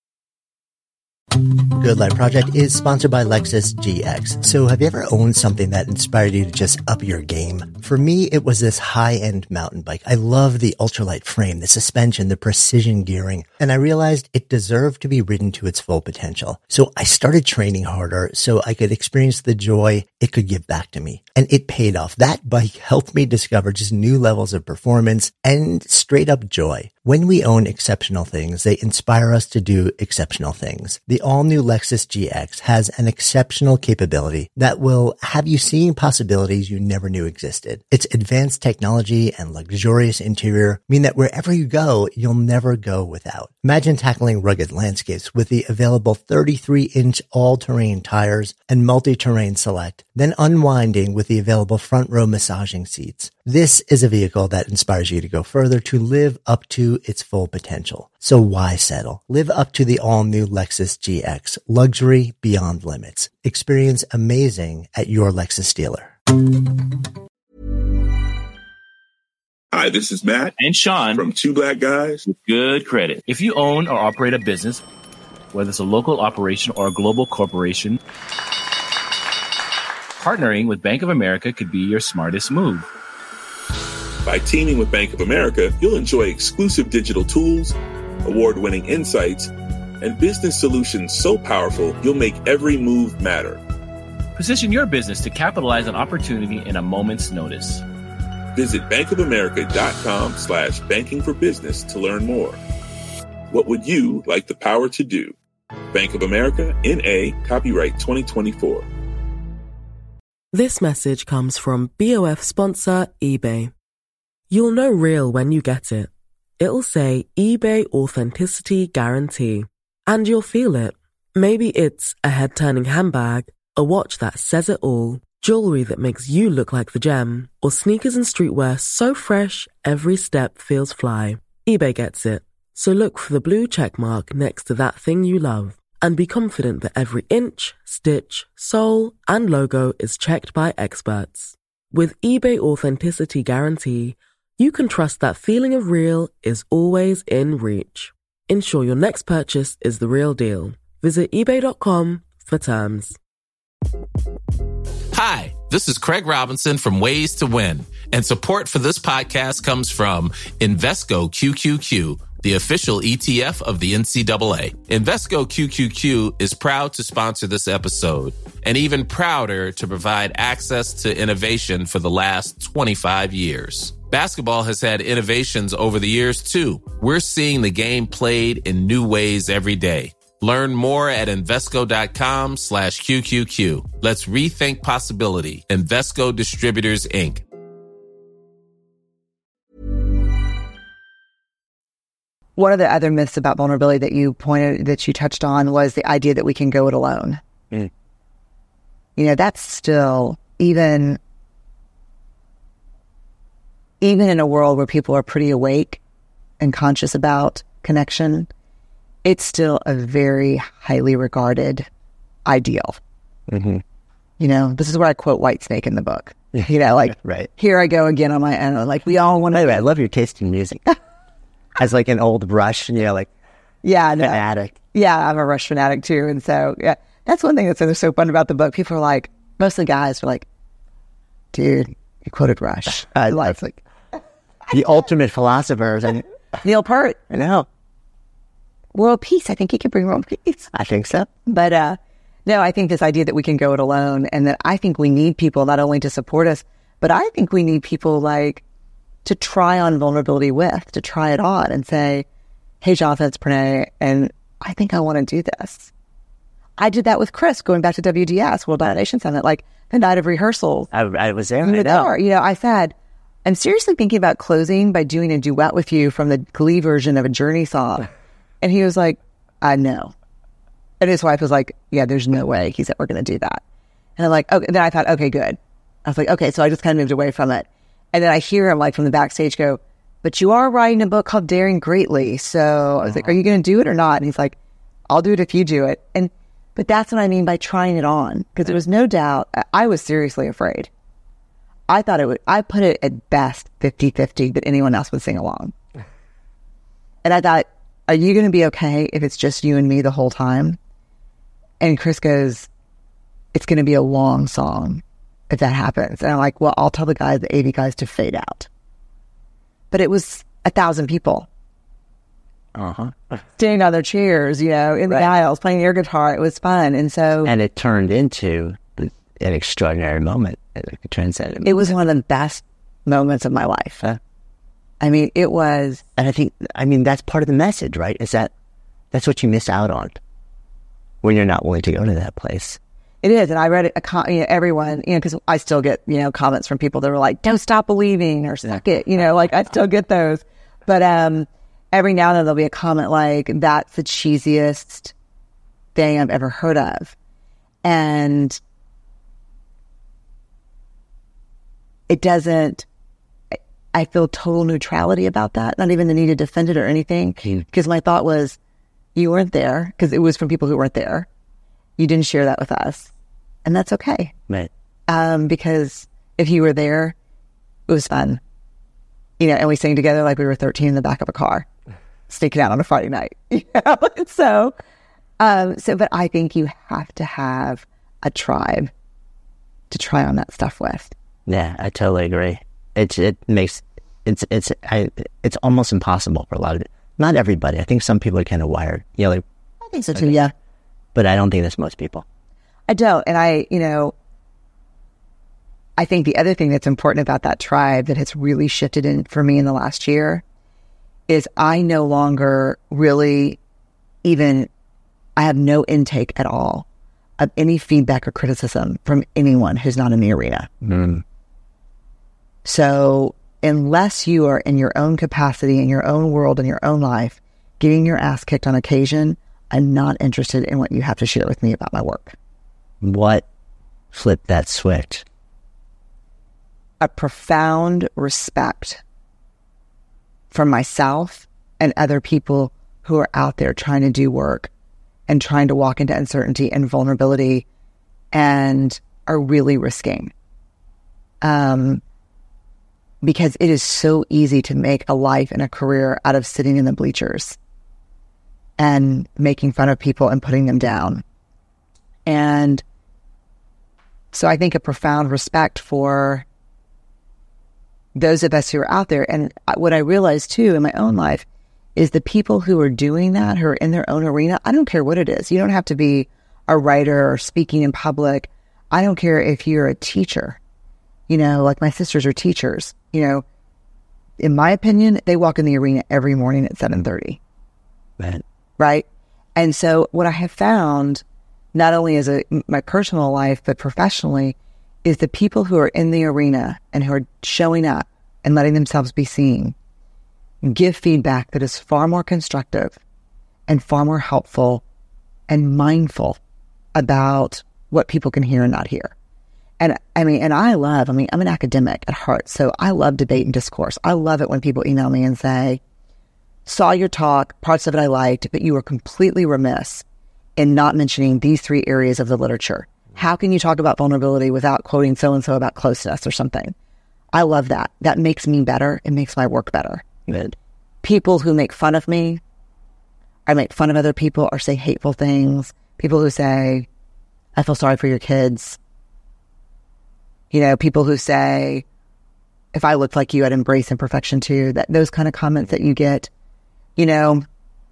Good Life Project is sponsored by Lexus G X. So have you ever owned something that inspired you to just up your game? For me, it was this high-end mountain bike. I love the ultralight frame, the suspension, the precision gearing, and I realized it deserved to be ridden to its full potential. So I started training harder so I could experience the joy it could give back to me. And it paid off. That bike helped me discover just new levels of performance and straight up joy. When we own exceptional things, they inspire us to do exceptional things. The all-new Lexus G X has an exceptional capability that will have you seeing possibilities you never knew existed. Its advanced technology and luxurious interior mean that wherever you go, you'll never go without. Imagine tackling rugged landscapes with the available thirty-three inch all-terrain tires and multi-terrain select, then unwinding with the available front row massaging seats. This is a vehicle that inspires you to go further, to live up to its full potential. So why settle? Live up to the all-new Lexus G X. Luxury beyond limits. Experience amazing at your Lexus dealer. Hi, this is Matt and Sean from Two Black Guys with Good Credit. If you own or operate a business, whether it's a local operation or a global corporation, partnering with Bank of America could be your smartest move. By teaming with Bank of America, you'll enjoy exclusive digital tools, award-winning insights, and business solutions so powerful you'll make every move matter. Position your business to capitalize on opportunity in a moment's notice. Visit bankofamerica.com slash banking for business to learn more. What would you like the power to do? Bank of America, N A, copyright twenty twenty-four. This message comes from B O F sponsor eBay. You'll know real when you get it. It'll say eBay Authenticity Guarantee. And you'll feel it. Maybe it's a head-turning handbag, a watch that says it all, jewelry that makes you look like the gem, or sneakers and streetwear so fresh every step feels fly. eBay gets it. So look for the blue check mark next to that thing you love and be confident that every inch, stitch, sole, and logo is checked by experts. With eBay Authenticity Guarantee, you can trust that feeling of real is always in reach. Ensure your next purchase is the real deal. Visit ebay dot com for terms. Hi, this is Craig Robinson from Ways to Win, and support for this podcast comes from Invesco Q Q Q, the official E T F of the N C double A. Invesco Q Q Q is proud to sponsor this episode, and even prouder to provide access to innovation for the last twenty-five years. Basketball has had innovations over the years, too. We're seeing the game played in new ways every day. Learn more at Invesco.com slash QQQ. Let's rethink possibility. Invesco Distributors, Incorporated. One of the other myths about vulnerability that you pointed, that you touched on, was the idea that we can go it alone. Mm. You know, that's still, even, even in a world where people are pretty awake and conscious about connection, it's still a very highly regarded ideal. Mm-hmm. You know, this is where I quote Whitesnake in the book. You know, like, right. Here I go again on my own. Like, we all want to. Anyway, I love your taste in music. As like an old Rush, you know, like, yeah, no, fanatic. Yeah, I'm a Rush fanatic too. And so, yeah, that's one thing that's so, so fun about the book. People are like, most of the guys are like, dude, you quoted Rush. I like, like the ultimate philosophers. And Neil Peart. I know. World peace. I think he could bring world peace. I think so. But uh, no, I think this idea that we can go it alone, and that I think we need people not only to support us, but I think we need people like to try on vulnerability with, to try it on and say, hey, Jonathan, it's Pranay, and I think I want to do this. I did that with Chris going back to W D S, World Domination Summit, like the night of rehearsal. I, I was there. In the car. You know, I said, I'm seriously thinking about closing by doing a duet with you from the Glee version of a Journey song. And he was like, I know. And his wife was like, yeah, there's no way he's ever going to do that. And I'm like, okay. And then I thought, okay, good. I was like, okay. So I just kind of moved away from it. And then I hear him like from the backstage go, but you are writing a book called Daring Greatly. So I was like, are you going to do it or not? And he's like, I'll do it if you do it. And, but that's what I mean by trying it on. Because there was no doubt, I was seriously afraid. I thought it would, I put it at best fifty-fifty that anyone else would sing along. And I thought, are you going to be okay if it's just you and me the whole time? And Chris goes, it's going to be a long song if that happens. And I'm like, well, I'll tell the guys, the A V guys, to fade out. But it was a thousand people. Uh-huh. Standing on their chairs, you know, in the right. aisles, playing air guitar. It was fun. And so... And it turned into an extraordinary moment. It transcended. It was one of the best moments of my life. Huh? I mean, it was... And I think, I mean, that's part of the message, right? Is that that's what you miss out on when you're not willing to go to that place. It is. And I read it, a, you know, everyone, you know, because I still get, you know, comments from people that were like, don't stop believing or suck it. You know, like I still get those. But um, every now and then there'll be a comment like, that's the cheesiest thing I've ever heard of. And it doesn't... I feel total neutrality about that, not even the need to defend it or anything, because my thought was, you weren't there, because it was from people who weren't there. You didn't share that with us, and that's okay. Right. Um, because if you were there, it was fun. You know, and we sang together like we were thirteen in the back of a car, sneaking out on a Friday night. You know? so, um, so, but I think you have to have a tribe to try on that stuff with. Yeah, I totally agree. It it makes it's it's I, it's almost impossible for a lot of it. Not everybody. I think some people are kind of wired. You know, like think so too, okay. Yeah. But I don't think that's most people. I don't. And I, you know, I think the other thing that's important about that tribe that has really shifted in for me in the last year is I no longer really even, I have no intake at all of any feedback or criticism from anyone who's not in the arena. Mm. So unless you are in your own capacity, in your own world, in your own life, getting your ass kicked on occasion, I'm not interested in what you have to share with me about my work. What flipped that switch? A profound respect for myself and other people who are out there trying to do work and trying to walk into uncertainty and vulnerability and are really risking. Um, because it is so easy to make a life and a career out of sitting in the bleachers and making fun of people and putting them down. And so I think a profound respect for those of us who are out there. And what I realized too in my own life is the people who are doing that, who are in their own arena, I don't care what it is. You don't have to be a writer or speaking in public. I don't care if you're a teacher. You know, like my sisters are teachers. You know, in my opinion, they walk in the arena every morning at seven thirty. Right. Right? And so what I have found, not only as a my personal life, but professionally, is the people who are in the arena and who are showing up and letting themselves be seen give feedback that is far more constructive and far more helpful and mindful about what people can hear and not hear. And I mean, and I love, I mean, I'm an academic at heart, so I love debate and discourse. I love it when people email me and say, saw your talk, parts of it I liked, but you were completely remiss in not mentioning these three areas of the literature. How can you talk about vulnerability without quoting so-and-so about closeness or something? I love that. That makes me better. It makes my work better. Good. People who make fun of me, or make fun of other people, or say hateful things. People who say, I feel sorry for your kids. You know, people who say, if I looked like you, I'd embrace imperfection too. That those kind of comments that you get, you know,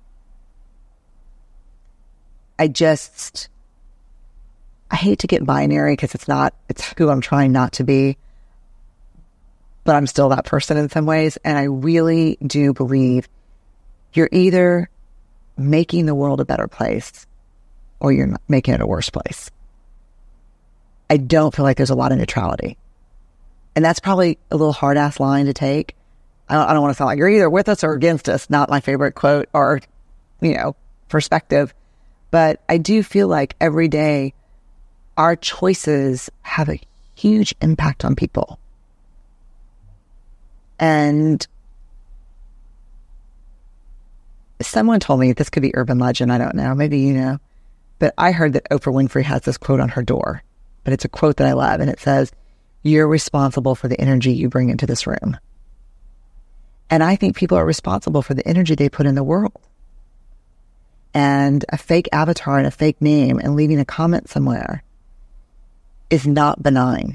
I just, I hate to get binary because it's not, it's who I'm trying not to be, but I'm still that person in some ways. And I really do believe you're either making the world a better place or you're making it a worse place. I don't feel like there's a lot of neutrality. And that's probably a little hard-ass line to take. I don't, I don't want to sound like you're either with us or against us. Not my favorite quote or, you know, perspective. But I do feel like every day our choices have a huge impact on people. And someone told me, this could be urban legend, I don't know, maybe you know, but I heard that Oprah Winfrey has this quote on her door, but it's a quote that I love, and it says, you're responsible for the energy you bring into this room. And I think people are responsible for the energy they put in the world. And a fake avatar and a fake name and leaving a comment somewhere is not benign.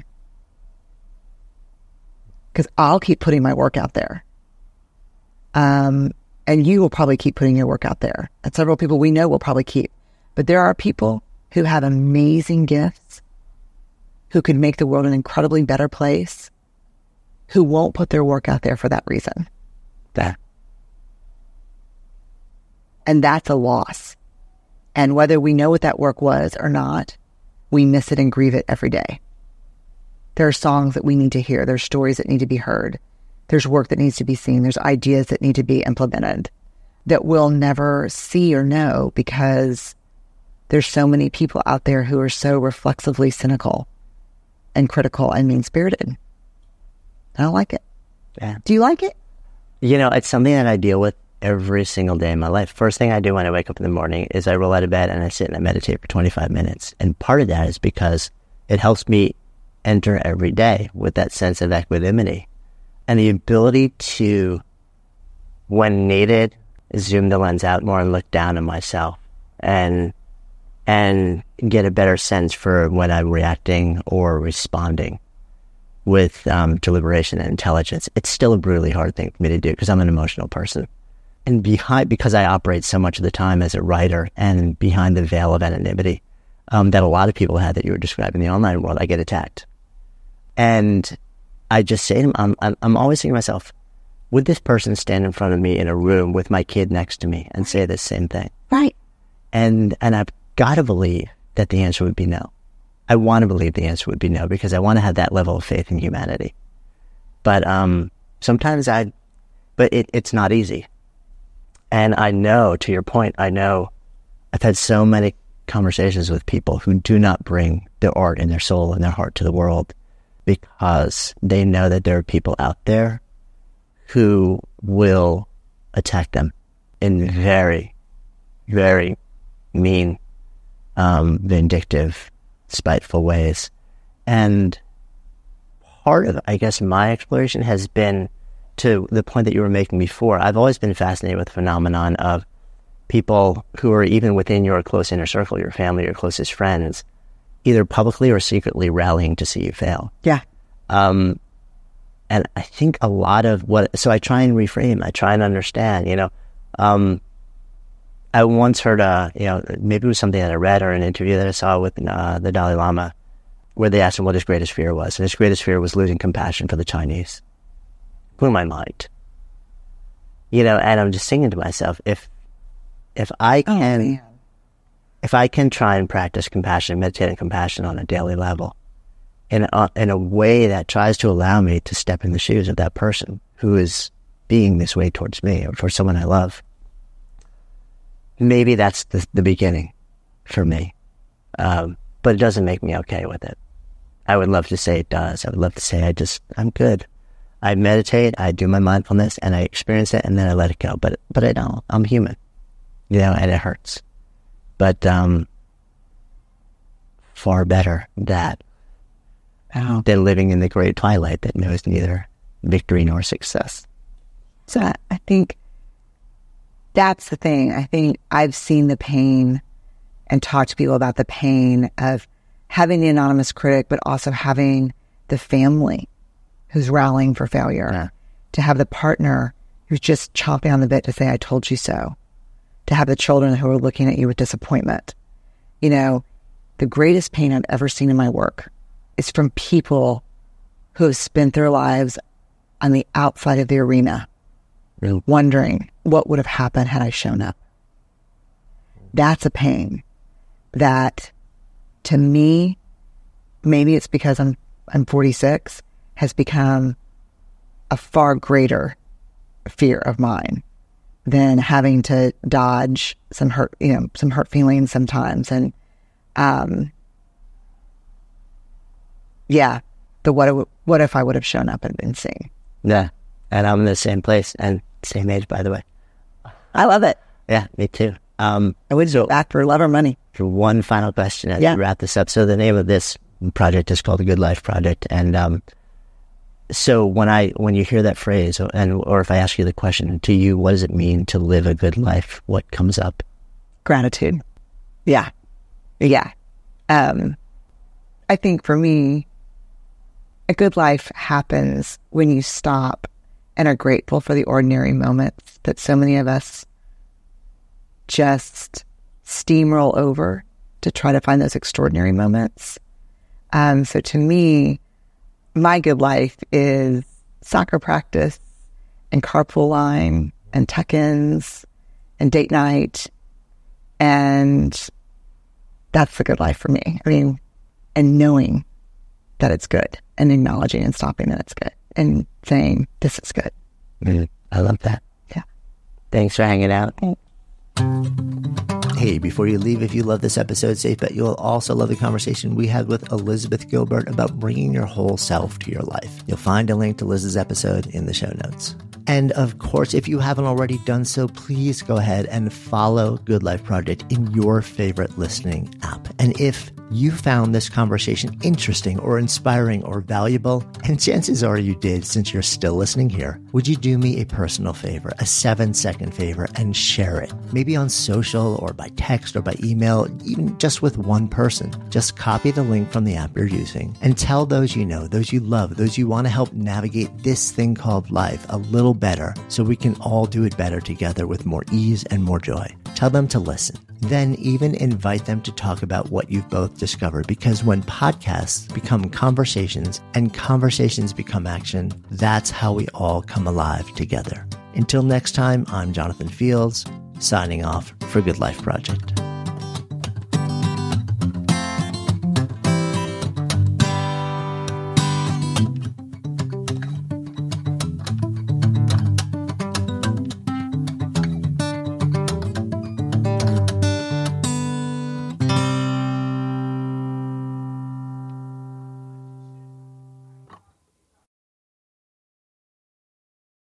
Because I'll keep putting my work out there. Um, and you will probably keep putting your work out there. And several people we know will probably keep. But there are people who have amazing gifts, who could make the world an incredibly better place, who won't put their work out there for that reason. That. And that's a loss. And whether we know what that work was or not, we miss it and grieve it every day. There are songs that we need to hear. There's stories that need to be heard. There's work that needs to be seen. There's ideas that need to be implemented that we'll never see or know because there's so many people out there who are so reflexively cynical and critical and mean-spirited. I don't like it. Yeah. Do you like it? You know, it's something that I deal with every single day in my life. First thing I do when I wake up in the morning is I roll out of bed and I sit and I meditate for twenty-five minutes. And part of that is because it helps me enter every day with that sense of equanimity and the ability to, when needed, zoom the lens out more and look down on myself and and get a better sense for when I'm reacting or responding with um, deliberation and intelligence. It's still a brutally hard thing for me to do because I'm an emotional person. and behind, because I operate so much of the time as a writer and behind the veil of anonymity um, that a lot of people had that you were describing in the online world, I get attacked. And I just say to them, I'm, I'm, I'm always thinking to myself, would this person stand in front of me in a room with my kid next to me and say the same thing? Right. And and I've got to believe that the answer would be no. I want to believe the answer would be no because I want to have that level of faith in humanity. But um, sometimes I, but it, it's not easy. And I know, to your point, I know I've had so many conversations with people who do not bring their art and their soul and their heart to the world because they know that there are people out there who will attack them in very, very mean, um, vindictive, spiteful ways. And part of, I guess, my exploration has been to the point that you were making before. I've always been fascinated with the phenomenon of people who are even within your close inner circle, your family, your closest friends, either publicly or secretly rallying to see you fail. Yeah. Um, and I think a lot of what, so I try and reframe, I try and understand, you know, um, I once heard, a, you know, maybe it was something that I read or an interview that I saw with uh, the Dalai Lama, where they asked him what his greatest fear was. And his greatest fear was losing compassion for the Chinese. Blew my mind. You know, and I'm just thinking to myself, if if I can, oh, if I can try and practice compassion, meditate on compassion on a daily level, in a, in a way that tries to allow me to step in the shoes of that person who is being this way towards me or towards someone I love, maybe that's the, the beginning for me. Um, but it doesn't make me okay with it. I would love to say it does. I would love to say I just, I'm good. I meditate, I do my mindfulness, and I experience it, and then I let it go. But but I don't. I'm human, you know, and it hurts. But um, far better that oh. than living in the great twilight that knows neither victory nor success. So I, I think that's the thing. I think I've seen the pain and talked to people about the pain of having the anonymous critic, but also having the family who's rallying for failure, yeah. to have the partner who's just chomping on the bit to say, I told you so, to have the children who are looking at you with disappointment. You know, the greatest pain I've ever seen in my work is from people who have spent their lives on the outside of the arena, really? Wondering what would have happened had I shown up. That's a pain that, to me, maybe it's because I'm I'm forty-six, has become a far greater fear of mine than having to dodge some hurt, you know, some hurt feelings sometimes. And, um, yeah, the what, what if I would have shown up and been seen? Yeah. And I'm in the same place and same age, by the way. I love it. Yeah, me too. Um, I would so, act for love or money. For one final question as yeah. we wrap this up. So the name of this project is called The Good Life Project. And, um, so when I, when you hear that phrase, and, or if I ask you the question, to you, what does it mean to live a good life? What comes up? Gratitude. Yeah. Yeah. Um, I think for me, a good life happens when you stop and are grateful for the ordinary moments that so many of us just steamroll over to try to find those extraordinary moments. Um, so to me, my good life is soccer practice and carpool line and tuck-ins and date night. And that's the good life for me. I mean, and knowing that it's good and acknowledging and stopping that it's good and saying, this is good. Mm, I love that. Yeah. Thanks for hanging out. Thanks. Hey, before you leave, if you love this episode, safe bet you'll also love the conversation we had with Elizabeth Gilbert about bringing your whole self to your life. You'll find a link to Liz's episode in the show notes. And of course, if you haven't already done so, please go ahead and follow Good Life Project in your favorite listening app. And if you found this conversation interesting or inspiring or valuable, and chances are you did since you're still listening here, would you do me a personal favor, a seven-second favor, and share it? Maybe on social or by text or by email, even just with one person. Just copy the link from the app you're using and tell those you know, those you love, those you want to help navigate this thing called life a little better so we can all do it better together with more ease and more joy. Tell them to listen. Then even invite them to talk about what you've both discovered, because when podcasts become conversations and conversations become action, that's how we all come alive together. Until next time, I'm Jonathan Fields, signing off for Good Life Project.